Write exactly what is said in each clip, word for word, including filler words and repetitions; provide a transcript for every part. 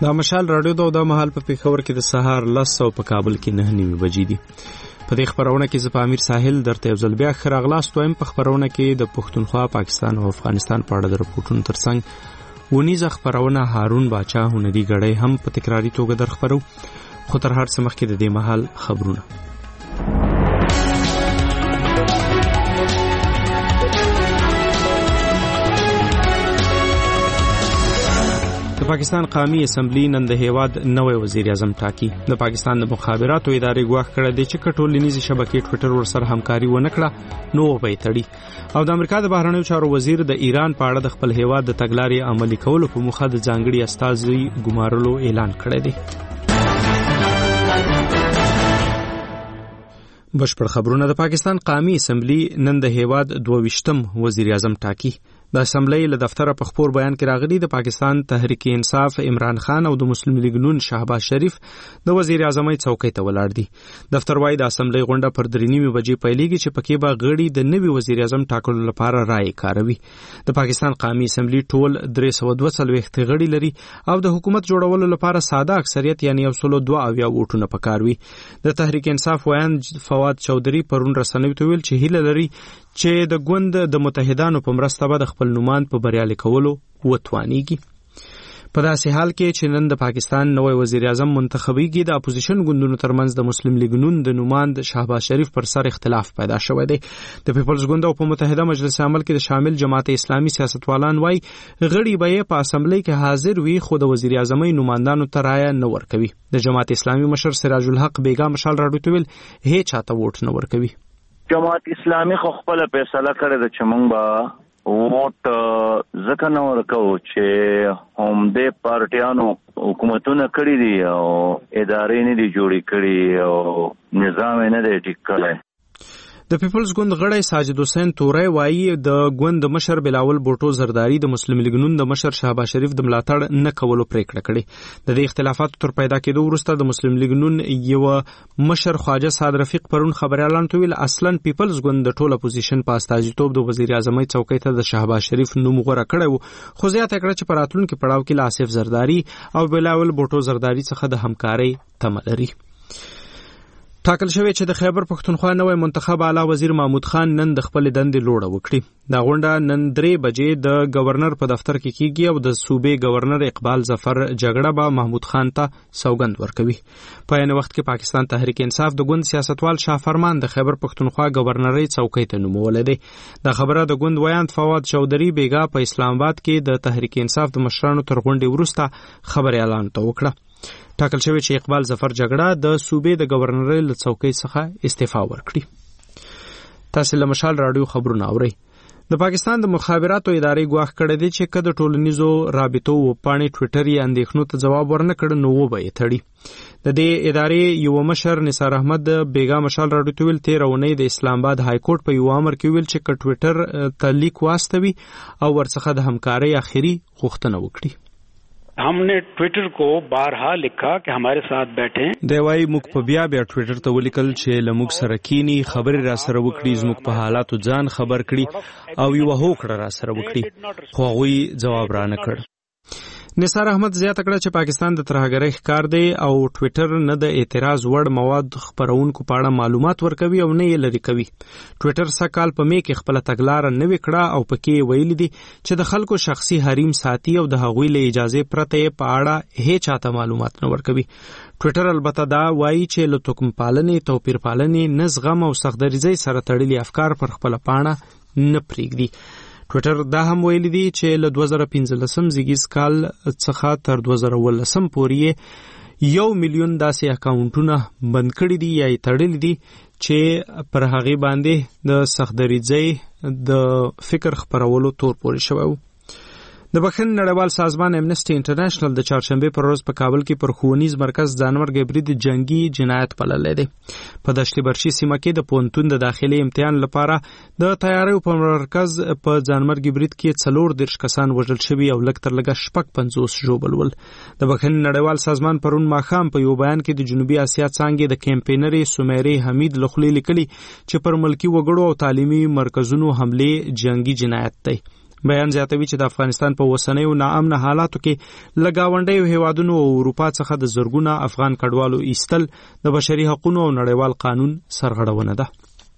دا مشال رادیو دا د مهال په پیښور کې د سهار لس او په کابل کې نه نیمه بجې دي. په دې خبرونه کې زه په امیر ساحل درته یو ځل بیا ښه راغلاست وایم. په خبرونه کې د پښتونخوا، پاکستان او افغانستان په اړه د رپورټونو ترڅنګ ونیزه خبرونه هارون باچا هنري ګړی هم په تکراري توګه در خبرو. خو تر هر څه مخکې د دې مهال خبرونه. د پاکستان قومي اسمبلی نن د هیواد نوی وزیر اعظم ټاکي. د پاکستان د مخابراتو ادارې ګواښ کړی دی چې که ټولنیزې شبکې ټویټر ورسره همکاري ونه کړه نو به یې تړي. او د امریکا د بهرنیو چارو وزیر د ایران په اړه د خپل هیواد د تګلارې عملي کولو په موخه د ځانګړي استازي ګمارلو اعلان کړی دی. بشپړ خبرونه. د پاکستان قومي اسمبلی نن د هیواد دوه ویشتم وزیر اعظم ټاکي. د اسمبلی له دفتره په خپور بیان کې راغلي د پاکستان تحریک انصاف عمران خان او د مسلم لیگ نون شهباز شریف د وزیر اعظمۍ څوکۍ ته ولاړ دي. دفتر وايي د اسمبلی غونډه پر درې نیمې بجې پیلېږي چې پکې به غړي د نوي وزیر اعظم ټاکلو لپاره رائے کاروي. د پاکستان قومي اسمبلی ټول درې سوه دوه څلوېښت غړي لري او د حکومت جوړولو لپاره ساده اکثریت یعنی یو سل دوه اویا ووټونه پکار وي. د تحریک انصاف ویان فواد چودھری پرون رسنیو ته ویل چې هیله لري چې د ګوند د متحدانو په مرسته به د خپل نومان په بریالي کولو وتوانیږي. په داسې حال کې چې نن د پاکستان نوی وزیر اعظم منتخبیږي، د اپوزیشن ګوندونو ترمنځ د مسلم لیگ نون د نوماند شهباز شریف پر سر اختلاف پیدا شوی دی. د پیپلز ګوند او په متحده مجلس عمل کې د شامل جماعت اسلامي سیاستوالان وایي غړي به په اسمبلی کې حاضر وي خو د وزیر اعظمۍ نوماندانو ته رایه نه ورکوي. د جماعت اسلامي مشر سراج الحق بیګا مشال راډیو ته ویل هیڅ چاته ووټ نه ورکوي. جماعت اسلامي خو خپل فیصله کړې ده چې موږ به ووټ ځکه نه ورکوو چې همدې پارټیانو حکومتونه کړي دي او ادارې نه دي جوړې کړي او نظام نه دی ټیک کړی. د پیپلز ګوند غړی ساجد حسین تورای وایي د ګوند مشر بلاول بوټو زرداری د مسلم لیگ نون د مشر شهباز شریف د ملاتړ نه کولو پریکړه کړې. د دې اختلافاتو تر پیدا کېدو وروسته د مسلم لیگ نون یو مشر خواجه سعد رفیق پرون خبريالان ته ویل اصلا پیپلز ګوند د ټول اپوزیشن په استازیتوب د وزیر اعظمۍ څوکۍ ته د شهباز شریف نوم غوړه کړی وو، خو زیاته کړه چې په راتلونکي پړاو کې له آصف زرداری او بلاول بوټو زرداری څخه د همکارۍ تمه لري. ټاکل شوی چې د خیبر پښتونخوا نوی منتخب اعلی وزیر محمود خان نن د خپل دندې لوړه وکړي. دا غونډه نن درې بجې د گورنر په دفتر کې کیږي او د صوبې گورنر اقبال ظفر جګړه به محمود خان ته سوګند ورکوي. په یو وخت کې پاکستان تحریک انصاف د ګوند سیاستوال شاه فرمان د خیبر پښتونخوا گورنرۍ څوکۍ ته نومولې دی. دا خبره د ګوند ویاند فواد چودھری بیګا په اسلام آباد کې د تحریک انصاف د مشرانو تر غونډې وروسته خبري اعلان ته وکړه. ټاکل شوی چې اقبال ظفر جګړه د صوبې د گورنرۍ له څوکۍ څخه استعفا ورکړي. تاسو له مشال راډیو خبرونه اورئ. د پاکستان د مخابراتو ادارې ګواښ کړی دی چې که د ټولنیزو رابطو وپاڼې ټویټر یې اندېښنو ته ځواب ورنه کړ نو وبه یې تړي. د دې ادارې یو مشر نثار احمد بیګا مشال راډیو ته ویل تېره اونۍ د اسلام آباد های کورټ په یو امر کې ویل چې که ټویټر ته لیک واستوي او ورڅخه د همکارۍ آخري غوښتنه وکړي. हमने ट्विटर को बारहा लिखा कि हमारे साथ बैठे. دی وايي موږ په بیا بیا ټویټر ته ولیکل چې له موږ سره کینی خبرې را سره وکړي، زموږ په حالاتو ځان خبر کړي او یو هوکړه را سره وکړي، خو هغوی جواب را نه کړ. نثار احمد زیاته کړه چې پاکستان د ترهګرۍ ښکار دی او ټویټر نه د اعتراض وړ مواد خپرونکو په اړه معلومات ورکوي او نه یې لري کوي. ټویټر سکهال په می کې خپل تګلارې نوې کړه او پکې ویلي دي چې د خلکو شخصي حریم ساتي او د هغوی له اجازه پرته په اړه هیڅ چاته معلومات نه ورکوي. ټویټر البته دا وایي چې له توکم پالنې، توپیر پالنې، نزغم او سختدریزۍ سره تړلي افکار پر خپل پاڼه نه پرېږدي. ټویټر دا هم ویلي دي چې له دوه زره پنځلسم زیږیز کال څخه تر دوه زره اوولسم پورې یو میلیون داسې اکاونټونه بند کړي دي یا یې تړلي دي چې پر هغې باندې د سختدریځۍ د فکر خپرولو تور پورې شوی و. د بخښنې نړیوال سازمان امنسټي انټرنیشنل د چهارشنبې پر ورځ په کابل کې پر ښوونیز مرکز ځانمرګی برید جنگي جنایت بللی دی. په دشت برشي سیمه کې د پوهنتون د داخلي امتحان لپاره د تیاریو په مرکز په ځانمرګي برید کې څلور دېرش کسان وژل شوي او لږ تر لږه شپږ پنځوس ژوبل ول. د بخښنې نړیوال سازمان پرون ماښام په یو بیان کې د جنوبي اسیا څانګې د کیمپینرې سمیرې حمید له خولې لیکلي چې پر ملکي وګړو او تعلیمي مرکزونو حملې جنگي جنایت دی. بیان زیاتوي چې د افغانستان په وسنیو ناامنه حالاتو کې له ګاونډیو هیوادونو او اروپا څخه د زرګونه افغان کډوالو ایستل د بشري حقوقو او نړیوال قانون سرغړونه ده.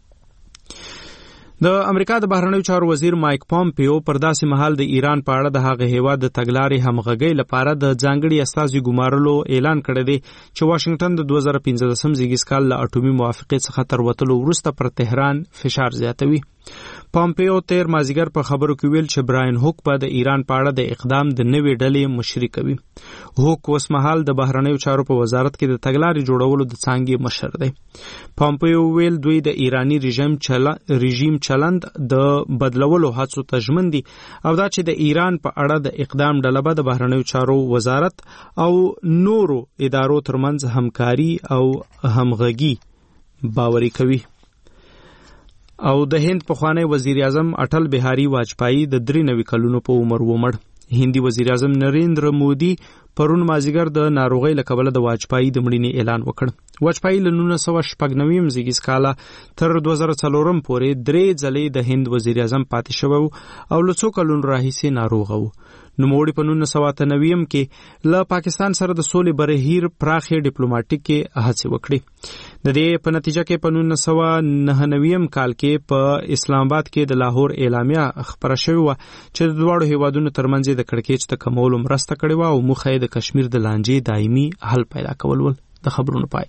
د امریکا د بهرنیو چارو وزیر مایک پامپیو پر داسې مهال د ایران په اړه د هغه هیواد د تګلارې همغږۍ لپاره د ځانګړي استازي ګمارلو اعلان کړی دی چې واشنگټن د دوه زره پنځلسم زیږیز کال له اټومي موافقې څخه تر وتلو وروسته پر تهران فشار زیاتوي. پامپیو تیر مازیګر په خبرو کې ویل چې براین هوک به د ایران په اړه د اقدام د نوې ډلې مشري کوي. هوک اوس مهال د بهرنیو چارو په وزارت کې د تګلارې جوړولو د څانګې مشر دی. پامپیو ویل دوی د ایرانی رژیم چلا رژیم چلند د بدلولو هڅو ته ژمن دي او دا چې د ایران په اړه د اقدام ډله به د بهرنیو چارو وزارت او نورو ادارو ترمنځ همکاري او همغږي باوري کوي. او د هند پخوانی وزیر اعظم اټل بهاری واجپایی د درې نوي کلونو په عمر ومړ. هندي وزیر اعظم نریندر مودي پرون مازیګر د ناروغۍ له کبله د واجپایی د مړینې اعلان وکړ. واجپایی له نولس سوه شپږ نوي زیږیز کاله تر دوه زره څلورم پورې درې ځلې د هند وزیر اعظم پاتې شوی او له څو کلونو راهیسې ناروغ و. نوموړي په نولس سوه اته نوي کې له پاکستان سره د سولې بهیر پراخې ډیپلوماټیکې هڅې وکړې. د دې په نتیجه کې په نولس سوه نهه نوي کال کې په اسلام آباد کې د لاهور اعلامیه خپره شوې وه چې د دواړو هیوادونو ترمنځ د کړکېچ د کمولو مرسته کړې وه او موخه یې د کشمیر د لانجې دایمي حل پیدا کول ول. د خبرونو پای.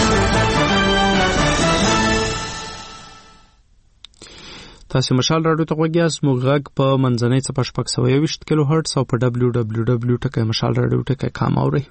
تاسو مشال راډیو ته غوږ یاست. موږ غږ په منځنۍ څپه شپږ سوه یوویشت کیلو هرټز او په ډبلیو ډبلیو ډبلیو ټکی مشال راډیو ټکی کام اورئ.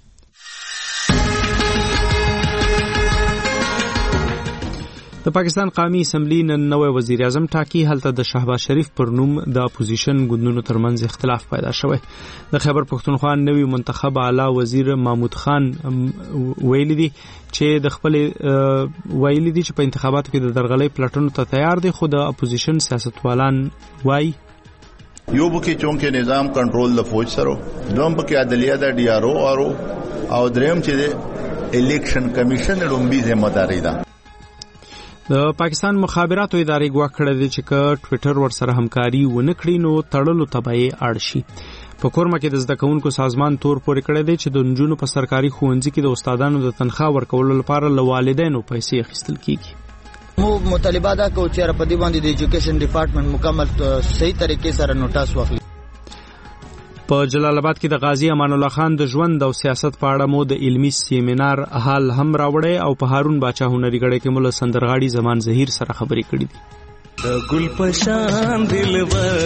د پاکستان قومي اسمبلی نن نوی وزیر اعظم ټاکي. هلته د شهباز شریف پر نوم د اپوزیشن ګوندونو ترمنځ اختلاف پیدا شوی. د خیبر پښتونخوا نوی منتخب اعلی وزیر محمود خان ویلي دي چې د خپل ویلي دي چې په انتخاباتو کې د درغلۍ پلټنو ته تیار دي، خو د اپوزیشن سیاستوالان وایي یو بکې چونکې نظام کنټرول د فوج سره، دوم بکې عدلیه د ډي آر او آرو او دریم چې د الیکشن کمیشن لومبي ذمہ داری ده. د پاکستان مخابراتو ادارې ګواښ کړی دی چې که ټویټر ورسره همکاري ونه کړي نو تړلو ته به یې اړ شي. په کورمه کې د زده کوونکو سازمان تور پورې کړی دی چې د نجونو په سرکاري ښوونځي کې د استادانو د تنخواه ورکولو لپاره له والدینو پیسې اخیستل کیږي. مو مطالبه دا کوو چې په دې باندې د ایجوکیشن ډپارټمنټ مکمل صحیح طریقې سره نوټاس واخلي. په جلال آباد کې د غازی امان الله خان د ژوند او سیاست په اړه مو د علمي سیمینار حال هم راوړی او په هارون باچا هنري غړې کې مو سندرغاړي زمان زهیر سره خبرې کړې دي. د ګل پشان دلبر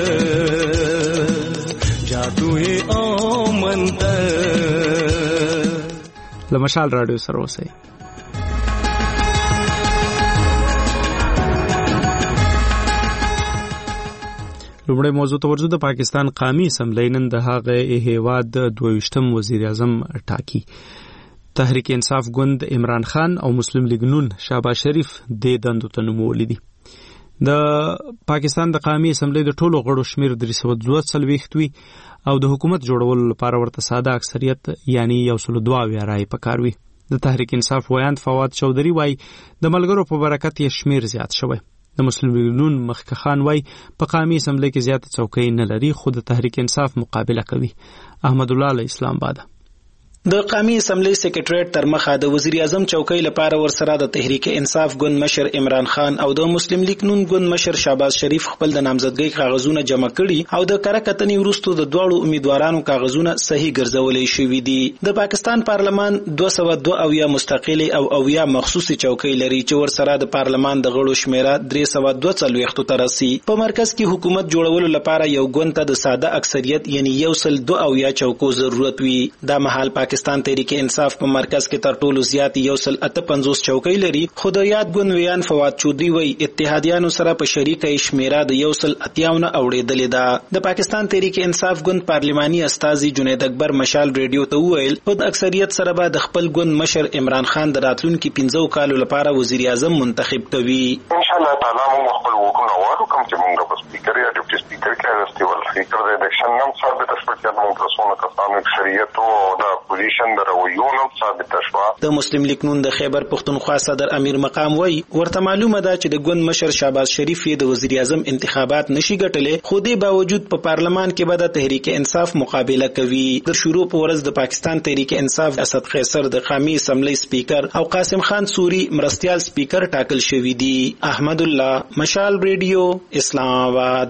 جادوی او منتر لمشال رادیو سره اوسئ. لومړی موضوع ته ورځو. د پاکستان قومي اسمبلی نن د هغه هیواد دوه ویشتم وزیر اعظم ټاکي. تحریک انصاف ګوند عمران خان او مسلم لیگ نون شهباز شریف د دندو ته نومولي دي. د پاکستان د قومي اسمبلی د ټولو غړو شمیر درې سوه دوه څلوېښت وي او د حکومت جوړولو لپاره ورته ساده اکثریت یعنی یو سل دوه اویا رایې پکار وي. د تحریک انصاف ویاند فواد چودھری وایي د ملګرو په برکت یې شمیر زیات شوی. د مسلم لیگ نون مخکې خان وای په قومي اسمبلی کې زیات څوکۍ نه لري خو د تحریک انصاف مقابله کوي. احمد الله علی اسلام آباد. د قومي اسمبلی سیکریټریټ تر مخه د وزیر اعظم چوکۍ لپاره ورسره د تحریک انصاف ګوند مشر عمران خان او د مسلم لیگ نون ګوند مشر شهباز شریف خپل د نامزدګۍ کاغذونه جمع کړي او د کره کتنې وروسته د دواړو امیدوارانو کاغذونه صحیح ګرځولې شوي دي. د پاکستان پارلمان دوه سوه دوه اویا مستقلې او اویا مخصوصي چوکۍ لري چې ورسره د پارلمان د غړو شمیره درې سوه دوه څلوېښت ته رسي. په مرکز کې حکومت جوړولو لپاره یو ګوند ته د ساده اکثریت یعنی یو سل دوه اویا چوکو ضرورت وي. دا مهال پاکستان تحریک انصاف په مرکز کې تر ټولو زیات یو سل اته پنځوس چوکۍ لري خو د یاد ګوند ویان فواد چودھری وایي اتحادیانو سره په شریکه شمیره د یو سل اتیاونه اوړېدلې ده. د پاکستان تحریک انصاف ګوند پارلماني استازي جنید اکبر مشال ریډیو ته وویل په اکثریت سره به د خپل ګوند مشر عمران خان د راتلونکي پنځو کالو لپاره وزیر اعظم منتخب کوي. ان شاء الله تعالی موږ خپل وکړو غواړو کوم چې موږ په سپیکر یا ډیپټي سپیکر کې راستي ول فکر د الیکشن نم ثابت شپږ موږ رسونه کسانو شریعت او د پوزیشن د رویونو ثابت شوه. د مسلم لیگ نون د خیبر پختونخوا صدر امیر مقام وای ورته معلومه ده چې د ګوند مشر شهباز شریف د وزیر اعظم انتخابات نشي ګټلې، خو دې باوجود په پارلمان کې به د تحریک انصاف مقابله کوي. د شروع په ورځ د پاکستان تحریک انصاف اسد قیصر د قومي اسمبلی سپیکر او قاسم خان سوری مرستيال سپیکر ټاکل شوی دی. احمد الله، مشال ریډیو، اسلام آباد.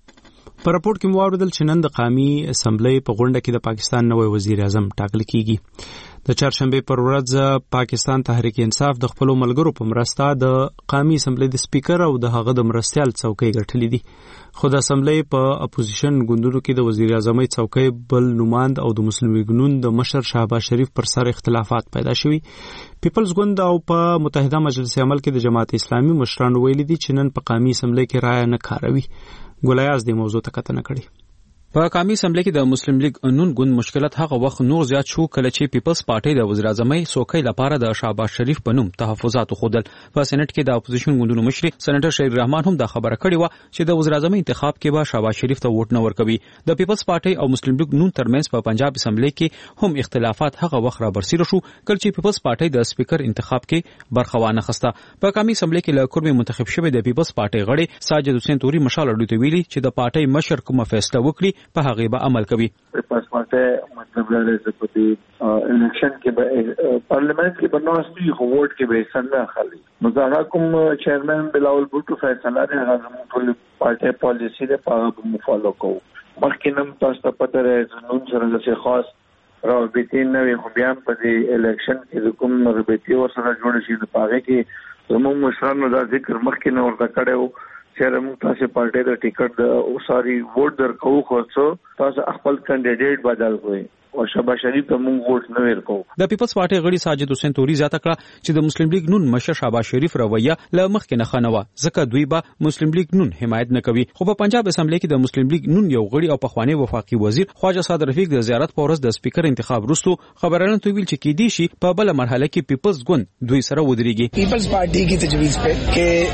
په راپور کې مواردل چې نن د قومي اسمبلی په غونډه کې د پاکستان نوی وزیر اعظم ټاکل کیږي. د چهارشنبه پر ورځ پاکستان تحریک انصاف د خپل ملګرو په مرسته د قومي اسمبلی د سپیکر او د هغه د مرستيال څوکۍ ګټلې دي، خو د اسمبلی په اپوزیشن ګوندونو کې د وزیر اعظم څوکۍ بل نوماند او د مسلم لیگ نون د مشر شهباز شریف پر سر اختلافات پیدا شوي. پیپلز ګوند او په متحده مجلس عمل کې د جماعت اسلامي مشرانو ویلي دي چې نن په قومي اسمبلی کې رایه نه کاروي. ګولیاز د موضوع ته کتنه کړې. په قومي اسمبلی کې د مسلم لیگ نون ګوند مشکلات هغه وخت نور زیات شو کله چې پیپلز پارټي د وزیر اعظم څوکۍ لپاره د شهباز شریف په نوم تحفظات خوندل. په سېنات کې د اپوزیشن ګوندونو مشر سېنیټر شهید رحمان هم دا خبره کړې و چې د وزیر اعظم انتخاب کې به شهباز شریف ته ووټ نه ورکوي. د پیپلز پارټي او مسلم لیگ نون ترمنځ په پنجاب اسمبلی کې هم اختلافات هغه وخت را برسېره شو کله چې پیپلز پارټي د سپیکر انتخاب کې برخه وانه خسته. په قومي اسمبلی کې له کورمې منتخب شوی د پیپلز پارټي غړي ساجد حسین توري مشال اډو ویلي چې د پارټي مشر کومه فیصله وکړي په هغه به عمل کوي. پس ماته مطلب لري چې په دې الیکشن کې به پارلیمنت کې بنوستي خو ووټ کې به څنګه خالي مزاحه کوم چیرمن بلاول بوټو فیصله نه غواړم ټول پارټي پالیسی ده په مو فالو کوو. مخکې نن تاسو ته پته راځي نن سره د خاص رابطې نه وي، خو بیا په دې الیکشن کې کوم رابطې ورسره جوړ شي په هغه کې زموږ مشرانو دا ذکر مخکې نه ورته کړو چې موږ تاسو پارټي د ټیکټ د ساري ووټ درکو خو څو تاسو خپل کینډیډیټ بدل کوئ او شهباز شریف ته موږ ووټ نه ورکو. د پیپلز پارټي غړي ساجد حسین توري زیاته کړه چې د مسلم لیگ نون مشر شهباز شریف رویه له مخکې نه خنوه ځکه دوی به مسلم لیگ نون حمایت نه کوي. خو په پنجاب اسمبلی کې د مسلم لیگ نون یو غړي او پخوانی وفاقي وزیر خواجه صاد رفیق د زیارت په ورځ د سپیکر انتخاب وروسته خبرونه تویل چې کې دي شي په بل مرحله کې پیپلز ګوند دوی سره ودرېږي. پیپلز پارټي کی تجویز په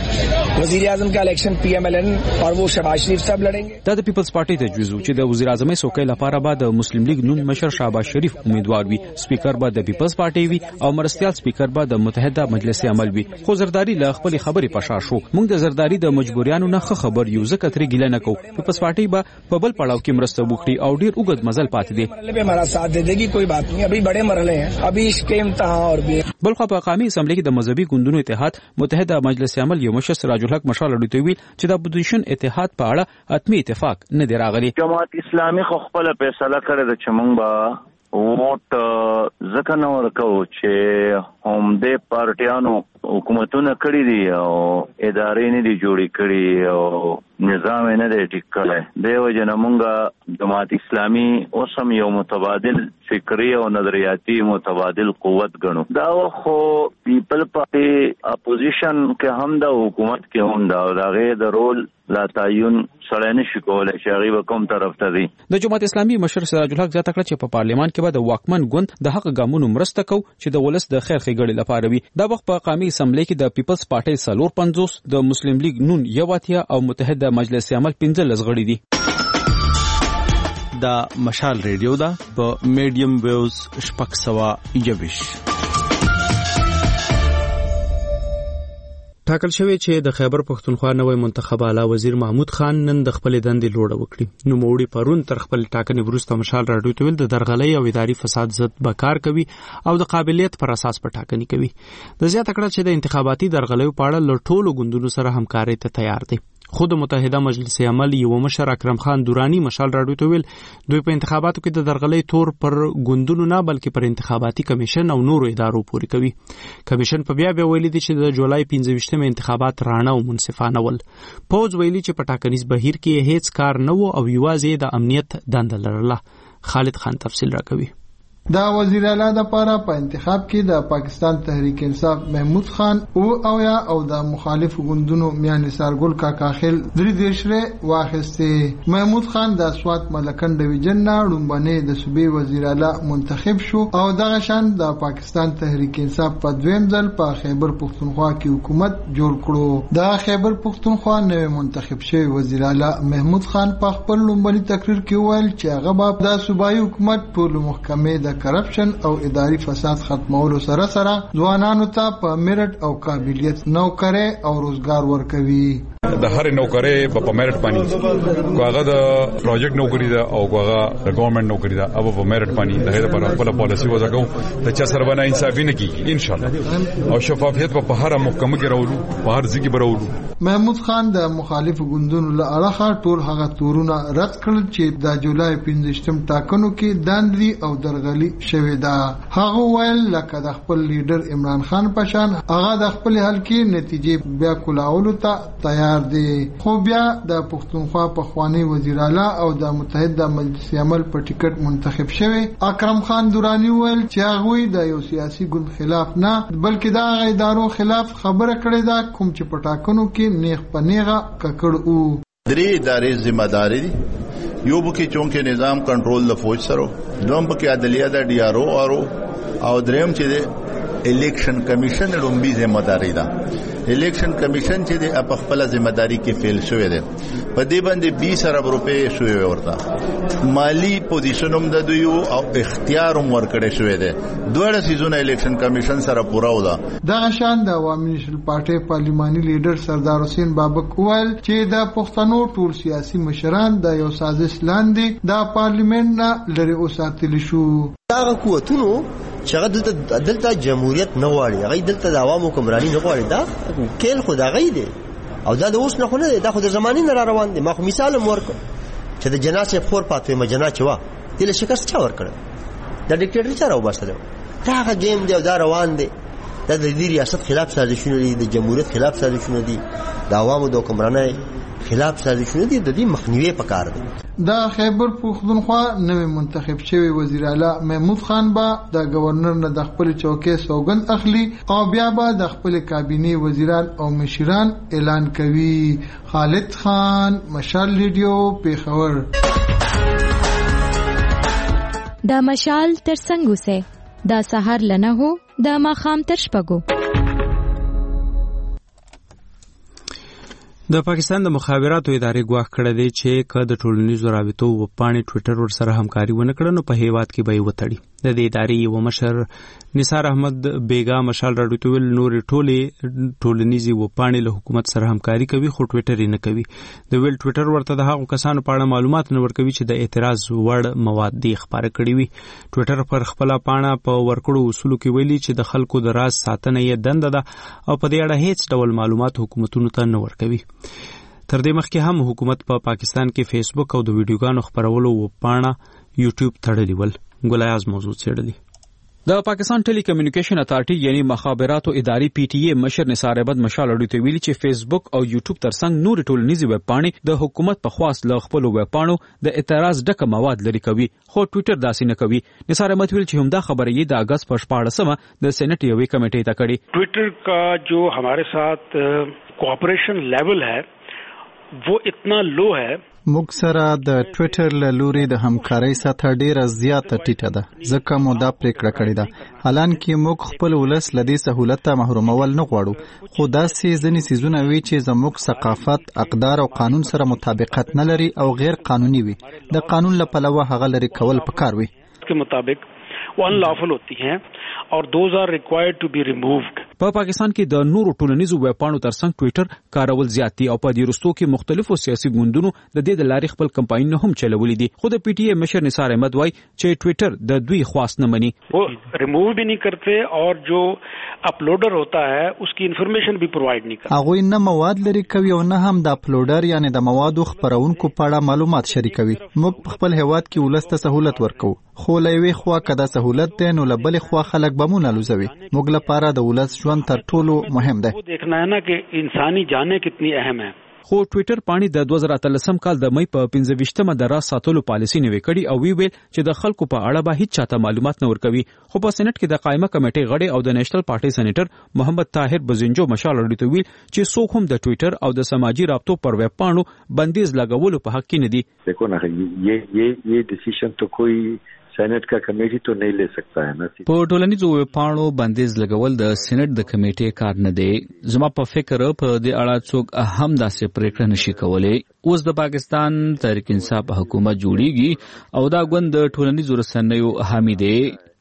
کې وزیر اعظم کا الیکشن پی ایم ایل این اور وہ شهباز شریف صاحب لڑेंगे. دا د پیپلز پارټي تجویز چې د وزیر اعظم څوکۍ لپاره به د مسلم لیگ نون مشر شهباز شریف امیدوار وي، سپیکر به د پیپلز پارټي وي او مرستيال سپیکر به د متحده مجلس عمل وي. خو زرداری له خپل خبرې پشا شو. موږ د زرداری د مجبوریانو نه خبر یو ځکه ترې ګیله نه کوو. پیپلز پارټي به په بل پړاو کې مرسته وکړي او ډیر اوږد مزل پاتې دي. مرحله به ہمارا ساتھ دے دے گی، کوئی بات نہیں، ابھی بڑے مرحلے ہیں، ابھی اس کے امتحان اور بھی. بلخو په قومي اسمبلی کې د مذهبي ګوندونو اتحاد متحده مجلس عمل یو مشر سراج الحق مشال اډو ویل چې د اپوزیشن اتحاد په اړه حتمی اتفاق نه دی راغلی. جماعت اسلامي خو خپل فیصله کړې ده چې موږ به ووټ ځکه نه ورکو چې هم دې پارټیانو حکومتونه کړی دي او ادارې نه دي جوړې کړې او نظام نه دی ټیک کړی. دیو جن موږ جماعت اسلامي اوسم یو متبادل فکری او نظریاتي متبادل قوت ګڼو. دا خو پیپل پارټي اپوزیشن کې هم دا حکومت کې هم دا دغه د رول لا تعین سره نشي کولای چې هغه کوم طرف ته دي. د جماعت اسلامي مشر سراج الحق ځکه کړ چې په پارلیمان کې به د واکمن ګوند د حق ګامونو مرسته کو چې د ولس د خیر ښېګړې لپاره وي. دا وخت په قومي اسمبلی کې د پیپلز پارټي سلور پنځوس، د مسلم لیگ نون یو اتیا او متحده مجلس عمل پنځلس غړي دي. دا مشال ریډیو دا په میډیم ویوز شپږ سوه یویش. ټاکل شوی چې د خیبر پښتونخوا نوی منتخب اعلی وزیر محمود خان نن د خپل دندې لوړه وکړي. نو موړي پرون تر خپل ټاکنې وروسته مشال راډیو ته ویل د درغلۍ او اداري فساد ضد به کار کوي او د قابلیت پر اساس په ټاکنې کوي. د زیاته کړه چې د انتخاباتي درغلیو په اړه له ټولو ګوندونو سره همکارۍ ته تیار دی. خود متحده مجلس عمل یو مشر اکرم خان دورانی مشال راډیو ته ویل دوی په انتخاباتو کې د درغلۍ تور پر ګوندونو نه بلکې پر انتخاباتي کمیشن او نورو ادارو پورې کوي. کمیشن په بیا بیا ویلي دي چې د جولای پنځه ویشتمې انتخابات رانه او منصفانه ول. پوز ویلي چې په ټاکنیز بهیر کې هیڅ کار نه و او یوازې د امنیت دنده لرله. خالد خان تفصیل راکوي. دا وزیر اعلی د پاره په انتخاب کې د پاکستان تحریک انصاف محمود خان او او یا او د مخالف غوندونو میان سارګل کاکا خیل درې دیشره واخسته. محمود خان د اسوات ملکن ډیویژن نه لومبنه د صوبې وزیر اعلی منتخب شو او دغه شان د پاکستان تحریک انصاف په دویم ځل په خیبر پښتونخوا کې حکومت جوړ کړو. د خیبر پښتونخوا نوی منتخب شوی وزیر اعلی محمود خان په خپل لومبني تقریر کې ویل چې هغه به د صوبایي حکومت ټول محکمې د د کرپشن او اداري فساد ختمولو سره سره ځوانانو ته په میرټ او قابلیت نوکری او روزګار ورکوي. د هر نوکری په میرټ باندې کوغه د پروجیکټ نوکری ده او کوغه د ګورنمنت نوکری ده او په میرټ باندې د هغه پر خپل پالیسی وځو د چا سره باندې انصافي نه کیږي ان شاء الله او شفافیت په هر محکمه کې راولو په هر ځای کې برولو. محمود خان د مخالف ګوندونو له اړخه ټول هغه تورونه رد کړل چې د جولای پنځشتم ټاکنو کې داندري او درغلي شوې ده. هغه ویل لکه د خپل لیډر عمران خان پشان هغه د خپل حل کې نتیجې بیا کولاولو ته تیار دی. خو بیا د پښتونخوا په خوانی وزیر اعلی او د متحده مجلس عمل په ټیکټ منتخب شوی اکرم خان دورانی ویل چې هغه د یو سیاسي ګوند خلاف نه بلکې د هغه ادارو خلاف خبره کړې ده کوم چې په ټاکنو کې نیغ په نیغه ککړ او درې ادارې ذمہ داری دي. یو بکی چونکه نظام کنټرول د فوج سره دوم بکی عدلیه د ډی آر او ارو او دریم چې الیکشن کمیشن لومبي ذمہ داری ده. الیکشن کمیشن چې د په خپل ذمہ داری کې فیل شوی دی په دې باندې بیس ارب روپے شوی ورته مالی پوزیشن هم د دوی او اختیار هم ورکړی شوی دی. دوه سيزونه الیکشن کمیشن سره پورا و ده. د شان د عوامي نېشنل پارټي پارلماني لیډر سردار حسین بابک ویل چې د پښتنو ټول سیاسي مشران د یو سازش لاندې د پارلیمنت نه لري اوساتل شو. دا قوتونو چې دلته دلته جمهوریت نه غواړي هغه دلته د عوامو حکمرانی نه غواړي دا کېل خدا غي دي او دا د اوس نه خو نه دی دا خو د زماني نه روان دي. ما خو مثال ورک چې د جناسه خور پاتې مجنا چوا دله شکست چا ور کړ دا ډیکټیټر چا راو باسه دا هغه گیم دی او دا روان دی دا د دې ریاست خلاف سازشونه دي د جمهوریت خلاف سازشونه دي د عوامو د حکمرانۍ خلاف سازشونه دي د دې مخنیوي پکار دي. د خیبر پختونخوا نوې منتخب شوی وزیر اعلی محمود خان با د گورنر نه د خپل چوکۍ سوګند اخلي او بیا به د خپل کابینه وزیران او مشران اعلان کوي. خالد خان مشال ریډیو پیښور. د مشال تر څنګه سه د سحر لنه هو د ماخام تر شپګو. د پاکستان د مخابراتو ادارې ګواښ کړی دی چې که د ټولنیزو رابطو وپاڼې ټویټر ورسره همکاري ونه کړه نو په هیواد کې به یې وتړي. د دې ادارې یو مشر نثار احمد بیگا مشال راډیو ته ویل نورې ټولې ټولنیزې وپاڼې له حکومت سره همکاري کوي خو ټویټر یې نه کوي. د ویل ټویټر ورته د هغو کسانو په اړه معلومات نه ورکوي چې د اعتراض وړ مواد دی خپاره کړي وي. ټویټر پر خپله پاڼه په ورکړو اصولو کې ویلي چې د خلکو د راز ساتنه یې دنده ده او په دې اړه هیڅ ډول معلومات حکومتونو ته نه ورکوي. تر دې مخکې هم حکومت په پا پاکستان کې فیسبوک او د ویډیوګانو خپرولو وپاڼه یوټیوب تړلې ول. ګلایاز موضوع څېړلې. د پاکستان ټیلی کمیونیکیشن اتارټي یعنی مخابراتو ادارې پی ټی ای مشر نثار احمد مشال اډو ته ویلي چې فیسبوک او یوټیوب ترڅنګ نور ټولنیزې ویب پاڼې د حکومت په خواست له خپل ویب پاڼو د اعتراض ډکه مواد لري کوي خو ټویټر داسې نه کوي. نثار احمد ویل چې همدا خبره یې د اگست په شپاړسمه د سېنات یوې کمیټې ته کړې. ټویټر کا جو ہمارے ساتھ کوآپریشن لیول ہے وہ اتنا لو ہے. موږ سره د ټویټر له لوري د همکارۍ سطح ډیره زیاته ټیټه ده ځکه مو دا پریکړه کړې ده. حالانکه موږ خپل ولس له دې سهولت محرومول نه غواړو خو داسې ځینې څیزونه وي چې زموږ ثقافت اقدار او قانون سره مطابقت نه لري او غیر قانوني وي. د قانون له پلوه هغه لري کول پکار وي. के मुताबिक वो अनलॉफुल होती हैं और those are required to be removed. په پاکستان کې د نورو ټولنیزو ویب پاڼو ترڅنګ ټویټر کارول زیات دي او په دې وروستو کې مختلفو سیاسي ګوندونو د دې د لارې خپل کمپاین هم چلولې دي. خو د پی ټی ای مشر نثار احمد وایي چې ټویټر د دوی خواست نه مني. وہ ریموو بھی نہیں کرتے اور جو اپلوډر ہوتا ہے اس کی انفارمیشن بھی پرووایډ نہیں کرتے. هغه نه مواد لري کوي او نه هم د اپلوډر یعنی د موادو خپرونکو په اړه معلومات شریکوي. موږ په خپل هیواد کې ولست سہولت ورکو خو لوي خوا کدا سہولت ده نو لبل خوا خلک بمونه لوزوي. موږ لپاره د ولست ژوند تر ټولو مهم ده. وہ دیکھنا ہے نا کہ انسانی جانیں کتنی اہم ہیں. خو ټویټر پاڼې د دوه زره اتلسم کال د مې په پنځه ویشتمه د راز ساتلو پالیسي نیوي کړي او وی ویل چې د خلکو په اړه به هیڅ چاته معلومات نه ورکوي. خو په سېنات کې د قائمه کمیټې غړي او د نېشنل پارټي سېنیټر محمد طاهر بزنجو مشال اډو ویل چې څوک هم د ټویټر او د سماجی رابطو پر ویب پاڼو بندیز لګولو په حق کې نه دي. देखो ना ये ये ये डिसीजन तो कोई سینټ کا کمیټي ته نه لې سکتا ہے نه. په ټولنیزو پاڼو بندیز لګول د سېنات د کمیټې کار نه دی. زما په فکر په دې اړه څوک هم داسې پریکړه نشي کولای. اوس د پاکستان تحریک انصاف حکومت جوړیږي او دا ګوند د ټولنیزو رسنیو حامی دی.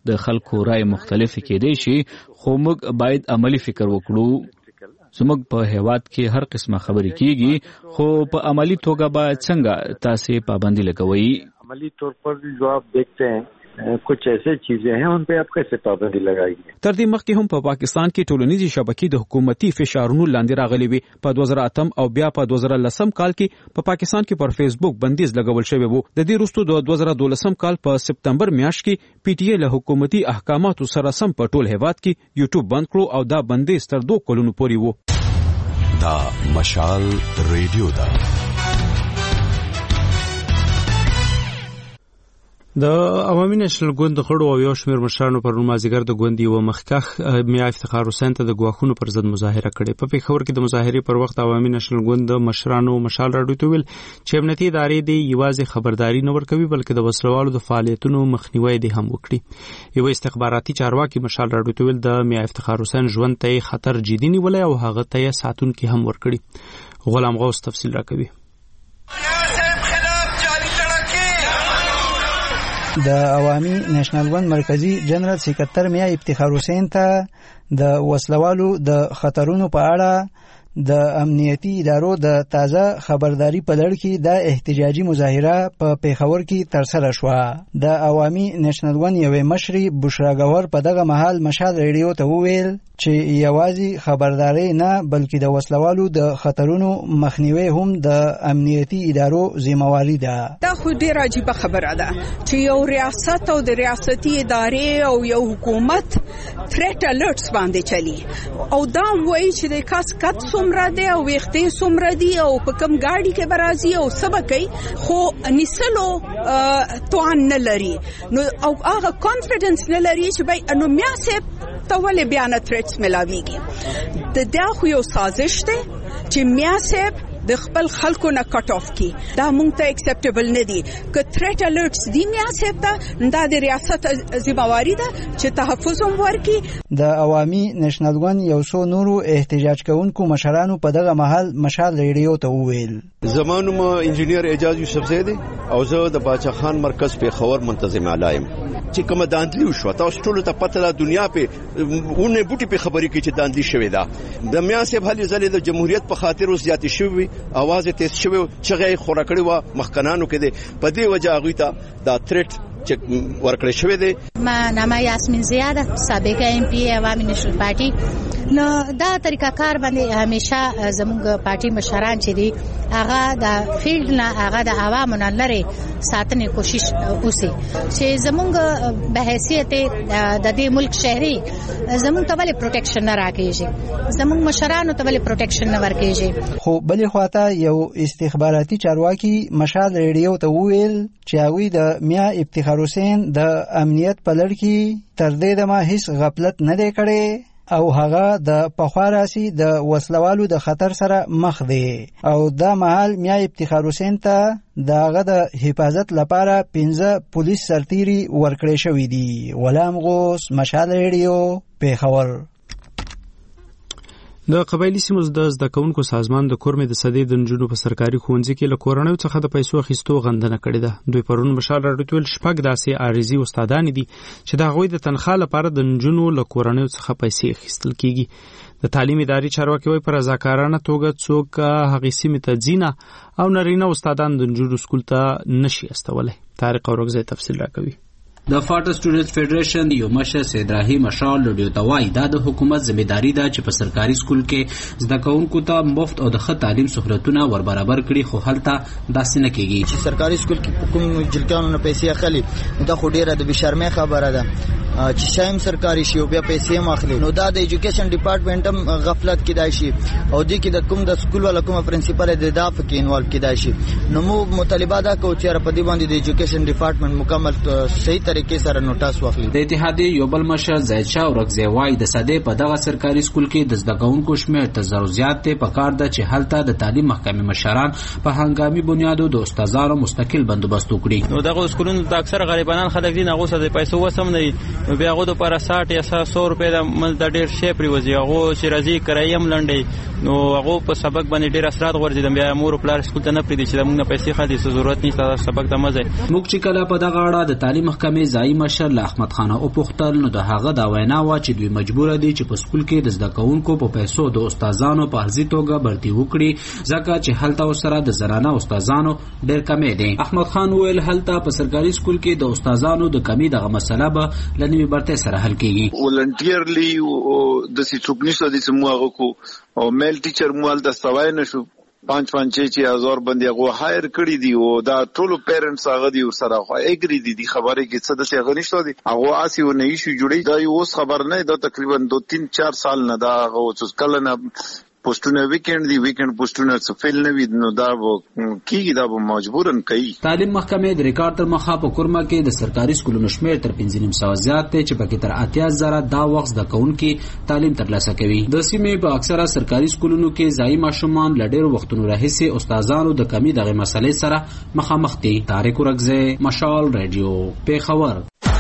د خلکو رائے مختلف کېدای شي خو موږ باید عملی فکر وکړو زموږ په هیواد کې هر قسمه خبرې کیږي خو په عملی توګه باید څنګه تاسو پابندي لګوي عملی طور پر جو آپ دیکھتے ہیں کچھ ایسے چیزیں ہیں ان پہ آپ کیسے پابندی لگائیږي تر دې مخکې هم په پا پاکستان کې ټولنیزې شبکې د حکومتي فشارونو لاندې راغلي وي په دوه زره اتم او بیا په دوه زره لسم کال کې په پا پاکستان کې پر فیسبوک بندیز لګول شوی وو د دې وروسته د دوه زره دولسم کال په سپتمبر میاشت کې پی ټی ای له حکومتي احکاماتو سره سم په ټول هیواد کې یوټیوب بند کړو او دا بندیز تر دوه کلونو پورې وو دا مشال ریډیو دا د عوامي نېشنل ګوند د غړو او یو شمېر مشرانو پر مازیګر د ګوند یو مخکښ میا افتخار حسین ته د ګواښونو پر ضد مظاهره کړې په پیښور کې د مظاهرې پر وخت عوامي نېشنل ګوند د مشرانو مشال راډیو ته ویل چې امنیتي ادارې دې یوازې خبرداري نه ورکوي بلکې د وسلوالو د فعالیتونو مخنیوي دې هم وکړي یو استخباراتي چارواکي مشال راډیو ته ویل د میا افتخار حسین ژوند ته خطر جدي نیولای او هغه ته ساتونکي هم ورکړي غلام غوث تفصیل راکوي د عوامي نېشنل ګوند مرکزی جنرال سکرټر میا افتخار حسین ته د وسلوالو د خطرونو په اړه د امنیتي ادارو د تازه خبرداري په لړ کې د احتجاجي مظاهره په پیښور کې ترسره شوه د عوامي نېشنل ګوند یوې مشرې بشرا ګوهر په دغه مهال مشال ریډیو ته وویل چې یوازې خبرداري نه بلکې د وسلوالو د خطرونو مخنیوي هم د امنیتي ادارو ذمہواری ده دا خو ډیره عجیبه خبره ده چې یو ریاست او د ریاستي ادارې او یو حکومت تھریټ الرټس باندې چلی او دا وایي چې د کاس کټ څومره دی او وختې څومره دی او په کوم گاډي کې برازي او سبقي خو نسلو توان نه لري نو او هغه کانفیډنس نه لري چې بای انو میاسه تول بیان تھریټس ملاويږي د دا خو یو سازش دی چې میاسه د خپل خلکو نه کټ اف کی دا مونږ ته اکسپټیبل نه دي ک تھریټ الرټس دی میاسه ته دا د ریاست ذمہواری ده چې تحفظ هم ورکي د عوامي نېشنل ګوند یو څو نورو احتجاج کوونکو مشرانو په دغه محل مشال ریډیو ته وویل زمانو ما انجینیر اعجاز یوسف زیدی او زه د باچا خان مرکز په خور منتظم علایم چې کوم داندلی وشو تاسو ټول ته پته ده دنیا په ونه بوټي په خبرې کې چې داندلی شوی دا د میاسه هلي زلې د جمهوریت په خاطر اوس زیات شوی اواز تیز شوی چې غي خورکړی و مخکنانو کې ده په دې وجه هغه ته دا تھریټ چې ورکړی شوی دی ما نامه یاسمین زیاده سابق ایم پی عوامي نېشنل پارټي نو دا طریقه کار باندې همیشه زموږ پارټي مشران چې دي هغه د فیلډ نه هغه د عوامو نه لري ساتنې کوشش وکړي چې زموږ به حیثیت د دې ملک شهري زموږ ته ولې پروټیکشن نه راکېږي زموږ مشرانو ته ولې پروټیکشن نه ورکېږي خو بلې خواته یو استخباراتي چارواکي مشال ریډیو ته وویل چې هغوی د میا افتخار حسین د امنیت په لړ کې تر دې دمه هیڅ غفلت نه دی کړی او هغه د پخواراسي د وسلوالو د خطر سره مخ دی او دا مهال میا افتخار حسین ته داغه د حفاظت لپاره پنځه پولیس سرتیري ورکړی شوی دي غلام غوث مشال ریډیو پیښور د قبایلی سیمو د زده کوونکو سازمان د کورمې د صدې د نجونو په سرکاري ښوونځي کې له کورنیو څخه د پیسو اخیستو غندنه کړې ده دوی پرون مشال راډیو ول شپږ داسې عارضي استادان دي چې د هغوی د تنخواه لپاره د نجونو له کورنیو څخه پیسې اخیستل کیږي د تعلیم اداري چارواکي وایي په رضاکارانه توګه څوک هغې سیمې ته ځي نه او نارینه استادان د نجونو سکول ته نشي استولی طارق اورګزی تفصیل راکوي د فاټ سټوډنټس فدریشن یو مشر سید راهی مشال لډیو توای دا د حکومت ځمېداري ده چې په سرکاري سکول کې زده کوونکو ته مفت او د ښه تعلیم سہولتونه ور برابر کړي خو هلته داسې نه کیږي چې سرکاري سکول کې کوم جلکانو نه پیسې اخلي دا خو ډیره د بشرمه خبره ده چې شایم سرکاري شي او بیا پیسې ماخلي نو دا د ایجوکیشن ډپارټمنټ هم غفلت کیدای شي او د کې د کوم د سکول ولا کوم پرنسپل د داف کې انوالو کیدای شي نو مو مطالبه دا کو چې په دې باندې د ایجوکیشن ډپارټمنټ مکمل صحیح طریقې سره نوټاس واخلي د اتحادیې یو بل مشر زید شاه اورګزی وای د صدې په دغه سرکاري سکول کې د زده کوونکو شمېر تر زرو زیات دی په کار ده چې هلته د تعلیم محکمې مشران په هنګامي بنیادو د استادانو مستقل بندوبست وکړي نو دغه سکولونو د اکثر غریبانان خلک دي هغه سره پیسې وسم نه نو بیا هغه د پر ساټ یا سو روپے د مل د ډیر شی پریوزي هغه چې راځي کرایم لنډي نو هغه په سبق باندې ډیر اثرات ورځي بیا مور پلار سکول ته نه پریدي چې موږ پیسې خالي ضرورت نشته سبق ته مزه موږ چې کله په دغه اړه د تعلیم محکمې محکمې ځایي مشر له احمد خان وپوښتل نو د هغه دا وینا وه چې دوی مجبوره دي چې په سکول کې د زده کوونکو په پیسو د استادانو په ارضي توګه برتي وکړي ځکه چې هلته ورسره د زنانه استادانو ډېر کمی دی. احمد خان وویل هلته په سرکاري سکول کې د استادانو د کمی دغه مسله به له نوې برتۍ سره حل کېږي. ولنټیرلی داسې څوک نشته داسې موږ هغه کو او میل ټیچر مو هلته سوای نه شو پانچ پانچ چھ چھ هزار باندې هغه هایر کړی دی او دا ټولو پیرنټس هغه دی ورسره خو اګری دي دی خبره کې څه د څه غنښت دي هغه اسی و نه شي جوړی دا اوس خبر نه دا تقریبا دو تین چار سال نه دا هغه کله نه پوسټونه ویکند دی ویکند پوسټونه څه فیل نه وي نو دا کیږي دا به مجبورن کوي. تعلیم محکمې د ریکارډ تر مخه په کورما کې د سرکاري سکولونو شمیر تر پنځه نیم سوه زیات دی چې پکې تر اتیا زره دا وخت زده کوونکي تعلیم ترلاسه کوي. د سیمې په اکثره سرکاري سکولونو کې ځایي ماشومان له ډېرو وختونو راهیسې استادانو د کمی دغه مسلې سره مخامخ دي. طارق ورکزی، مشال رادیو، پیښور.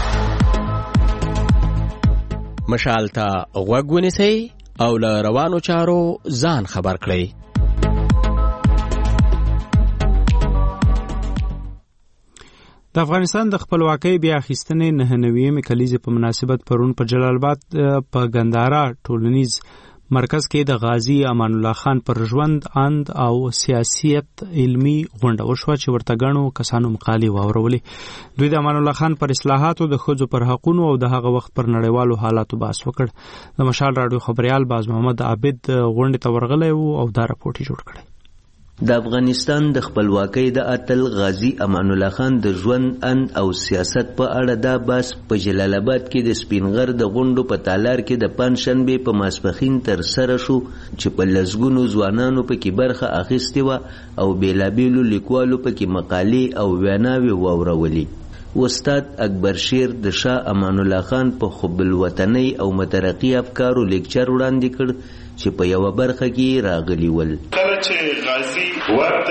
مشال ته غوږ ونیسئ او له روانو چارو ځان خبر کړئ. د افغانستان د خپلواکۍ بیا اخیستنې نهه نویمې کلیزې په مناسبت پرون په جلال آباد په ګندارا ټولنیز مرکز کې د غازی امان الله خان پر ژوند اند او سیاست علمی غونډه وشوه چې ورته ګڼو کسانو مقالې واورولې. دوی د امان الله خان پر اصلاحاتو، د ښځو پر حقونو او د هغه وخت پر نړیوالو حالاتو بحث وکړ. د مشال راډیو خبریال باز محمد عابد غونډې ته ورغلی و او دا راپورټ یې جوړ کړی. د افغانستان د خپلواکۍ د اتل غازی امان الله خان د ژوند اند او سیاست په اړه دا بحث په جلال آباد کې د سپینغر د غونډو په تالار کې د پنجشنبې په ماسپښین تر سره شو چې په لسګونو ځوانانو پکې برخه اخیستې وه او بېلابېلو لیکوالو پکې مقالې او ویناوې واورولې. استاد اکبر شیر د شاه امان الله خان په حب الوطنۍ او مترقي افکارو لیکچر وړاندې کړ چې په یو برخه کې راغلی ول. کله چې غازی ورته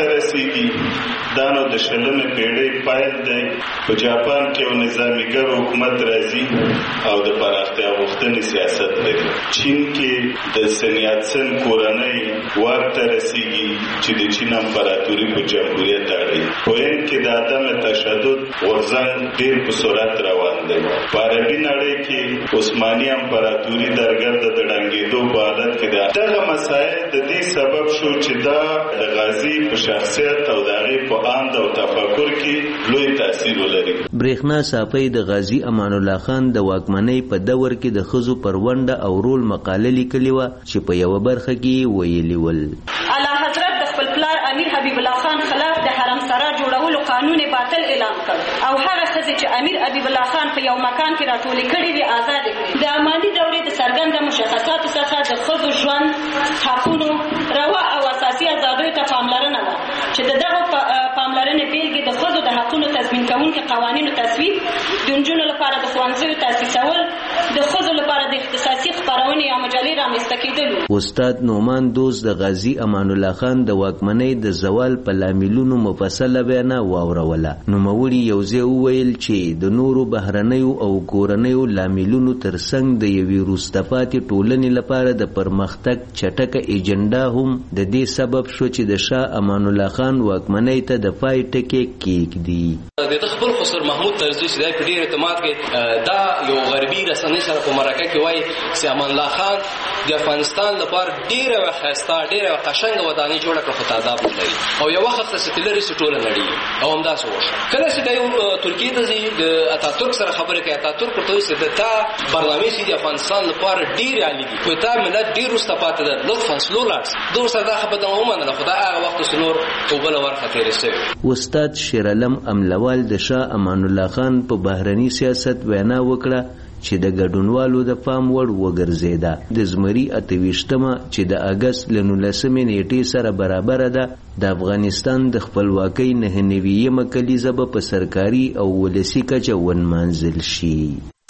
رسیږي دا نو د شلمې پیړۍ پیل دی. په جاپان کې یو نظاميګر حکومت راځي او د پراختیا غوښتنې سیاست دی. چین کې د سنیاتسن کورنۍ ورته رسیږي چې د چین امپراتوري په جمهوریت اړوي. په هند کې د عدم تشدد غورځنګ ډېر په سرعت روان دی. په عربي نړۍ کې عثماني امپراتوري درګرد د ډنګېدو په حالت کې دغه مسایل د دې سبب شو چې دا د غازی په شخصیت او د هغې په اند او تفکر کې لوی تاثیر ولري. برېښنا صافی د غازی امان الله خان د واکمنۍ په دور کې د ښځو پر ونډه او رول مقاله لیکلې وه چې په یوه برخه کې ویلي ول. اعلی حضرت د خپل پلار امیر حبیب الله خان خلاف د حرم سرا جوړولو قانون باطل اعلان کړ او هغه ښځې چې امیر حبیب الله خان په یو مکان کې راټولې کړې وې آزادې کړې. د اماني دورې د څرګنده مشخصاتو څخه د ښځو ژوند، حقونو، روا او اساسي ازادیو ته پاملرنه ده چې د دغو پاملرنې بیلګې د ښځو د حقونو تضمین کوونکي قوانینو تصویب، د نجونو لپاره د ښوونځیو تاسیسول، د ښځو لپاره د اختصاصي خپرونې یا مجلې رامنځته کېدل. استاد نعمان دوست د غازی امان الله خان د واکمنۍ د زوال په لاملونو مفصله وینا واوروله. نوموړي یوځای وویل چې د نورو بهرنیو او کورنیو لاملونو ترڅنګ د یوې وروسته پاتې ټولنې لپاره د پرمختګ چټکه ایجنډا هم د دې سبب شو چې د شاه امان الله خان واکمنۍ ته د پای ټکی کېږدي. د خپل خسر محمود طرزي چې د پډیر اعتماد کې دا یو غربي رسنۍ سره په مرکه کې وایي چې امان الله خان د افغانستان لپاره ډیره وخاسته ډیره قشنګ ودانۍ جوړه کړه خو تعداد لري او یو وخت څه ستلري سټوله نړۍ او همدا څه وشو. کله چې د ترکیه د د اتاتورک سره خبره کوي اتاتورک ورته وایي چې دا برنامه چې د افغانستان لپاره ډیر عالی دي خو دا ملت ډیر وروسته پاتې ده لطفا سلو لاړ دوی سره دا خبره ومنله خو دا هغه وخت سلور او بل ورخه تېرې شوې. استاد شیرعلم املوال د شاه امان الله خان په بهرني سیاست وینا وکړه چې د ګډونوالو د پام وړ وګرځېده. د زمري اته ویشتمه چې د اګست له نولسمې نیټې سره برابره ده د افغانستان د خپلواکۍ نهه نویمه کلیزه به په سرکاري او ولسي کچه ونمانځل شي.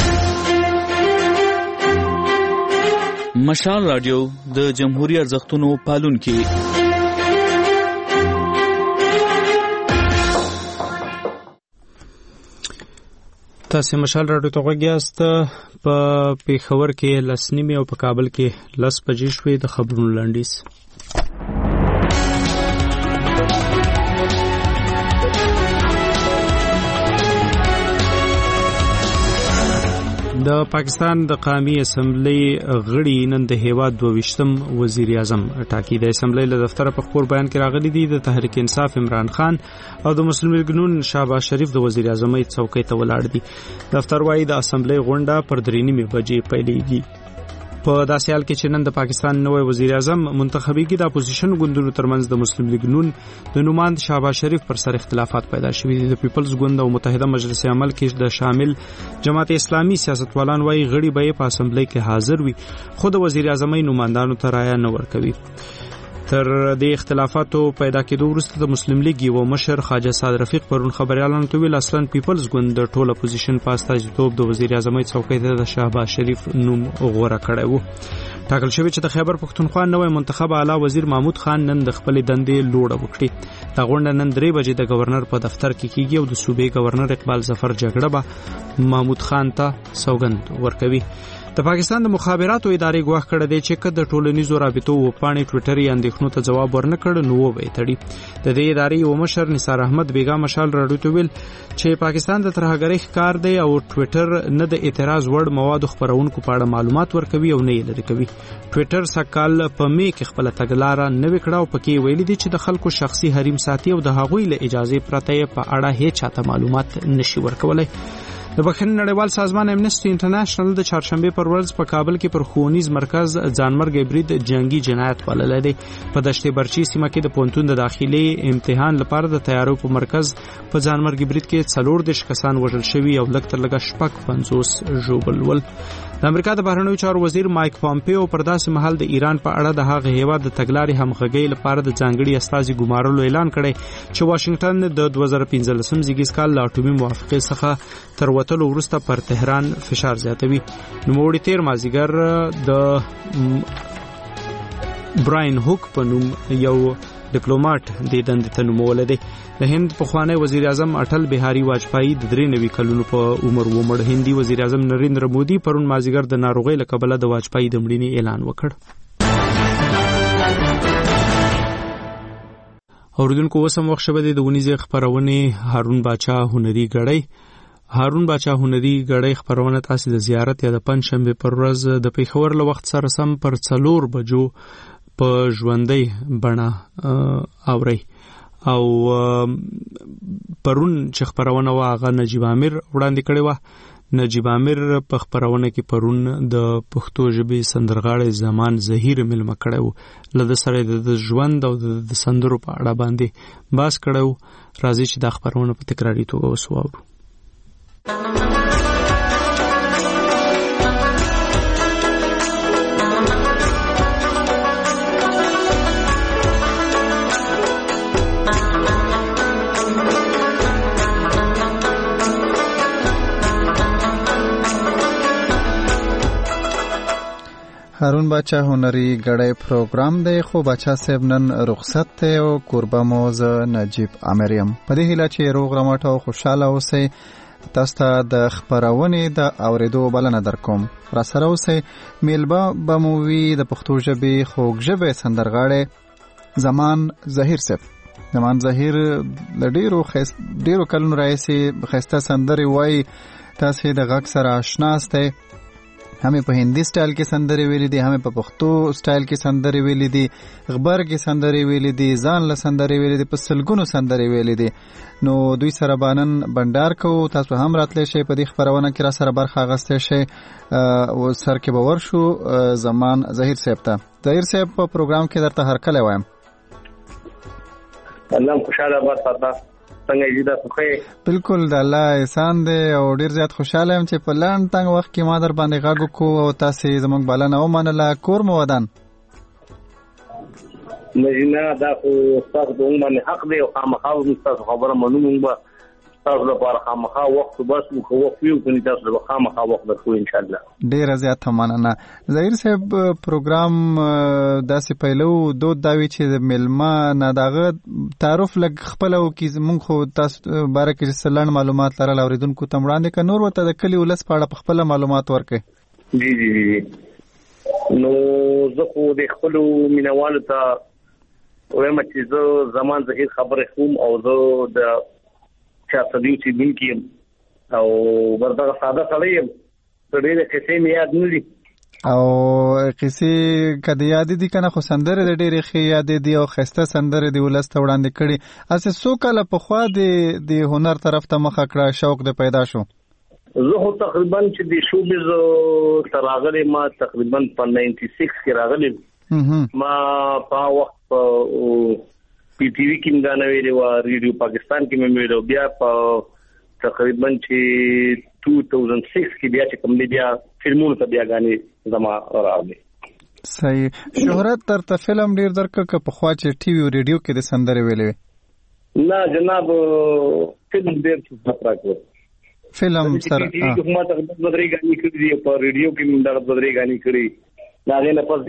مشال رادیو د جمهوریت ارزښتونو پالونکي. تاسو مشال راډیو ته غوږ یاست. په پیښور کې لس نیمې او په کابل کې لس بجې شوې. د خبرونو لنډیز. د پاکستان د قومي اسمبلی غړي نن د هیواد دوه-ویشتم وزیر اعظم ټاکي. د اسمبلی له دفتر په خبر بیان کې راغلي دي د تحریک انصاف عمران خان او د مسلم لیگ نون شهباز شریف د وزیر اعظم څوکۍ ته ولاړ دي. دفتر وايي د اسمبلی غونډه پر درې نیمې بجې پیلېږي. په داسې حال کې چې نن د پاکستان نوی وزیر اعظم منتخبیږي، د اپوزیشن ګوندونو ترمنځ د مسلم لیگ نون د نوماند شهباز شریف پر سر اختلافات پیدا شوي دي. د پیپلز ګوند او متحده مجلس عمل کې د شامل جماعت اسلامي سیاستوالان وايي غړي به په اسمبلی کې حاضر وي، خو د وزیر اعظم نوماندانو ته رایه نه ورکوي. تر دې اختلافاتو پیدا کېدو وروسته د مسلم لیگ یو مشر خواجه سعد رفیق پرون خبريالانو ته ویل اصلا پیپلز ګوند د ټول اپوزیشن په استازیتوب د وزیر اعظم څوکۍ ته د شهباز شریف نوم غوړه کړی وو. ټاکل شوی چې د خیبر پښتونخوا نوی منتخب اعلی وزیر محمود خان نن د خپل دندې لوړه وکړي. دا غونډه نن درې بجې د گورنر په دفتر کې کیږي او د صوبې گورنر اقبال ظفر جګړه به محمود خان ته سوګند ورکوي. د پاکستان د مخابراتو ادارې ګواښ کړی دی چې کله د ټولنیزو رابطو وپاڼې ټویټر یې اندېښنو ته ځواب ورنه کړ نو وبې تړي. د دې ادارې یو مشر نثار احمد بیګا مشال راډیو ته ویل چې پاکستان د ترهګرۍ ښکار دی او ټویټر نه د اعتراض وړ مواد خپرونکو په اړه معلومات ورکوي او نه یې لري کوي. ټویټر سکهال په می کې خپل تګلاره نوې کړه او پکې ویلي دي چې د خلکو شخصي حریم ساتي او د هغوی له اجازه پرته په اړه هیڅ چاته معلومات نشي ورکولای. د بخښنې نړیوال سازمان امنیسټي انټرنیشنل د چهارشنبه پر ورځ په کابل کې پر ښوونیز مرکز ځانمرګ برید جنگي جنایت بللی دی. په دشت برچی سیمه کې د پونتون د داخلي امتحان لپاره د تیارو په مرکز په ځانمرګ برید کې څلور دېرش کسان وژل شوي او لږ تر لږه شپږ پنځوس ژوبل ول. د امریکا د بهرنیو چارو وزیر مایک پامپیو پر داسې مهال د ایران په اړه د هغه هیواد د تګلارې همغږۍ لپاره د ځانګړي استازي ګمارلو اعلان کړی چې واشنگټن د دوه زره پنځلسم زیږیز کال له اټومي موافقې څخه تر وتلو وروسته پر تهران فشار زیاتوي. نوموړي تیر مازدیګر د براین هوک په نوم یو ډیپلوماټ د دندې ته نومولی دی. د هند پخوانی وزیر اعظم اټل بهاري واجپايي د درې نوي کلونو په عمر ومړ. هندي وزیر اعظم نریندر مودي پرون مازدیګر د ناروغۍ له کبله د واجپايي د مړینې اعلان وکړ. اوریدونکو وسم وخت شوه د ونیزې خبرونه هارون باچا هنري غړی هارون باچا هنري غړی خبرونه تاسو د زیارت یا د پنځشنبه پر ورځ د پیښور له وخت سره سم پر څلور بجو په ژوندۍ بڼه اوري او پرون چې خبرونه واغه نجیب امیر وړاندې کړې و. نجیب امیر په خبرونه کې پرون د پښتو ژبې سندرغاړي زمان زهیر ملمه کړی و، له د سره د ژوند او د سندرو په اړه باندې باس کړی و. راځي چې دا خبرونه په تکراري توګه وسواورو. هارون باچا هنري غړی پروګرام دی، خو باچا صاحب نن رخصت دی او قربه موز نجیب امریم. په دې هیله چې روغ رمټ او خوشاله اوسئ. تاسو ته د خبرونې د اوریدو بلنه درکوم. را سره اوسئ. میلبه به مو وي د پښتو ژبې خوږ ژبې سندرغاړی زمان زهیر صاحب. زمان زهیر د ډیرو ډیرو کلونو راهیسې ښایسته سندرې وایي. تاسې د غږ سره آشنا یاستئ. همې په هندي سټایل کې سندرې ویلي دي، همې په پښتو سټایل کې سندرې ویلي دي، غبر کې سندرې ویلي دي، ځان له سندرې ویلي دي، په سلګونو سندرې ویلي دي. نو دوی سره بانن بندار کوو. تاسو هم راتلی شئ په دې خبرونه کې را سره برخه اخیستی شئ. او سر کې به ورشو زمان زهیر صاحب ته. زهیر صاحب په پروګرام کې درته هرکلی وایم. الله خوشاله باد ساته. څنګه یې دا خوښه؟ بالکل د الله احسان دی او ډیر زیات خوشاله یم چې په لاند تنګ وخت کې ما در باندې غږ وکړو او تاسې زموږ بلنه ومنله. کور مو ودان؟ نه دا خو ستاسو په باندې حق دی او خامخا ستاسو خبره منو. موږ تاسو لپاره خامخا وخت بس مو خو وخت یو کني تاسو لپاره خامخا وخت درکو ان شاء الله. ډیر زیات مننه. زهیر صاحب پروګرام داسې پیلو دود داوی چې ملما نه داغه تعارف لګ خپل او کی زمونږ خو تاسو باره کې سلان معلومات لرل اوریدونکو ته وړاندې ک نور وته د کلی ولس په اړه خپل معلومات ورکړي. جی جی جی نو زه خو د خپل مینوالو ته وایم چې زه زمان زهیر خبره کوم او زه د چا صدیو چې دن کې او بردغه ساده سړی یم. ډېرې قصې مې یاد نه دي او قصې کده یاد دي کنه خو سندره د ډېرې ښې یاد دي او ښایسته سندره دی ولس ته وړاندې کړي اسې څو کاله پخوا د د هنر طرف ته مخه کړه شوق د پیدا شو زه خو تقریبا چې د شوبیز ته راغلی ما تقریبا په ناینټي سکس کې راغلی ما په وخت پی ټي وي کې مګانه ویلې و ریډیو پاکستان کې مې ویلو بیا په تقریبا چې two thousand six کې بیا چې کوم دی بیا فلمونو ته بیا غانې زما راغلی صحیح شهرت تر ته فلم ډیر درکه که په خوا چې ټي وي او ریډیو کې د سندره ویلې نه جناب فلم ډیر څه راکړو فلم سره ټي وي ما ته بدري غانې کړې دي په ریډیو کې موږ د بدري غانې کړې دا غنه پس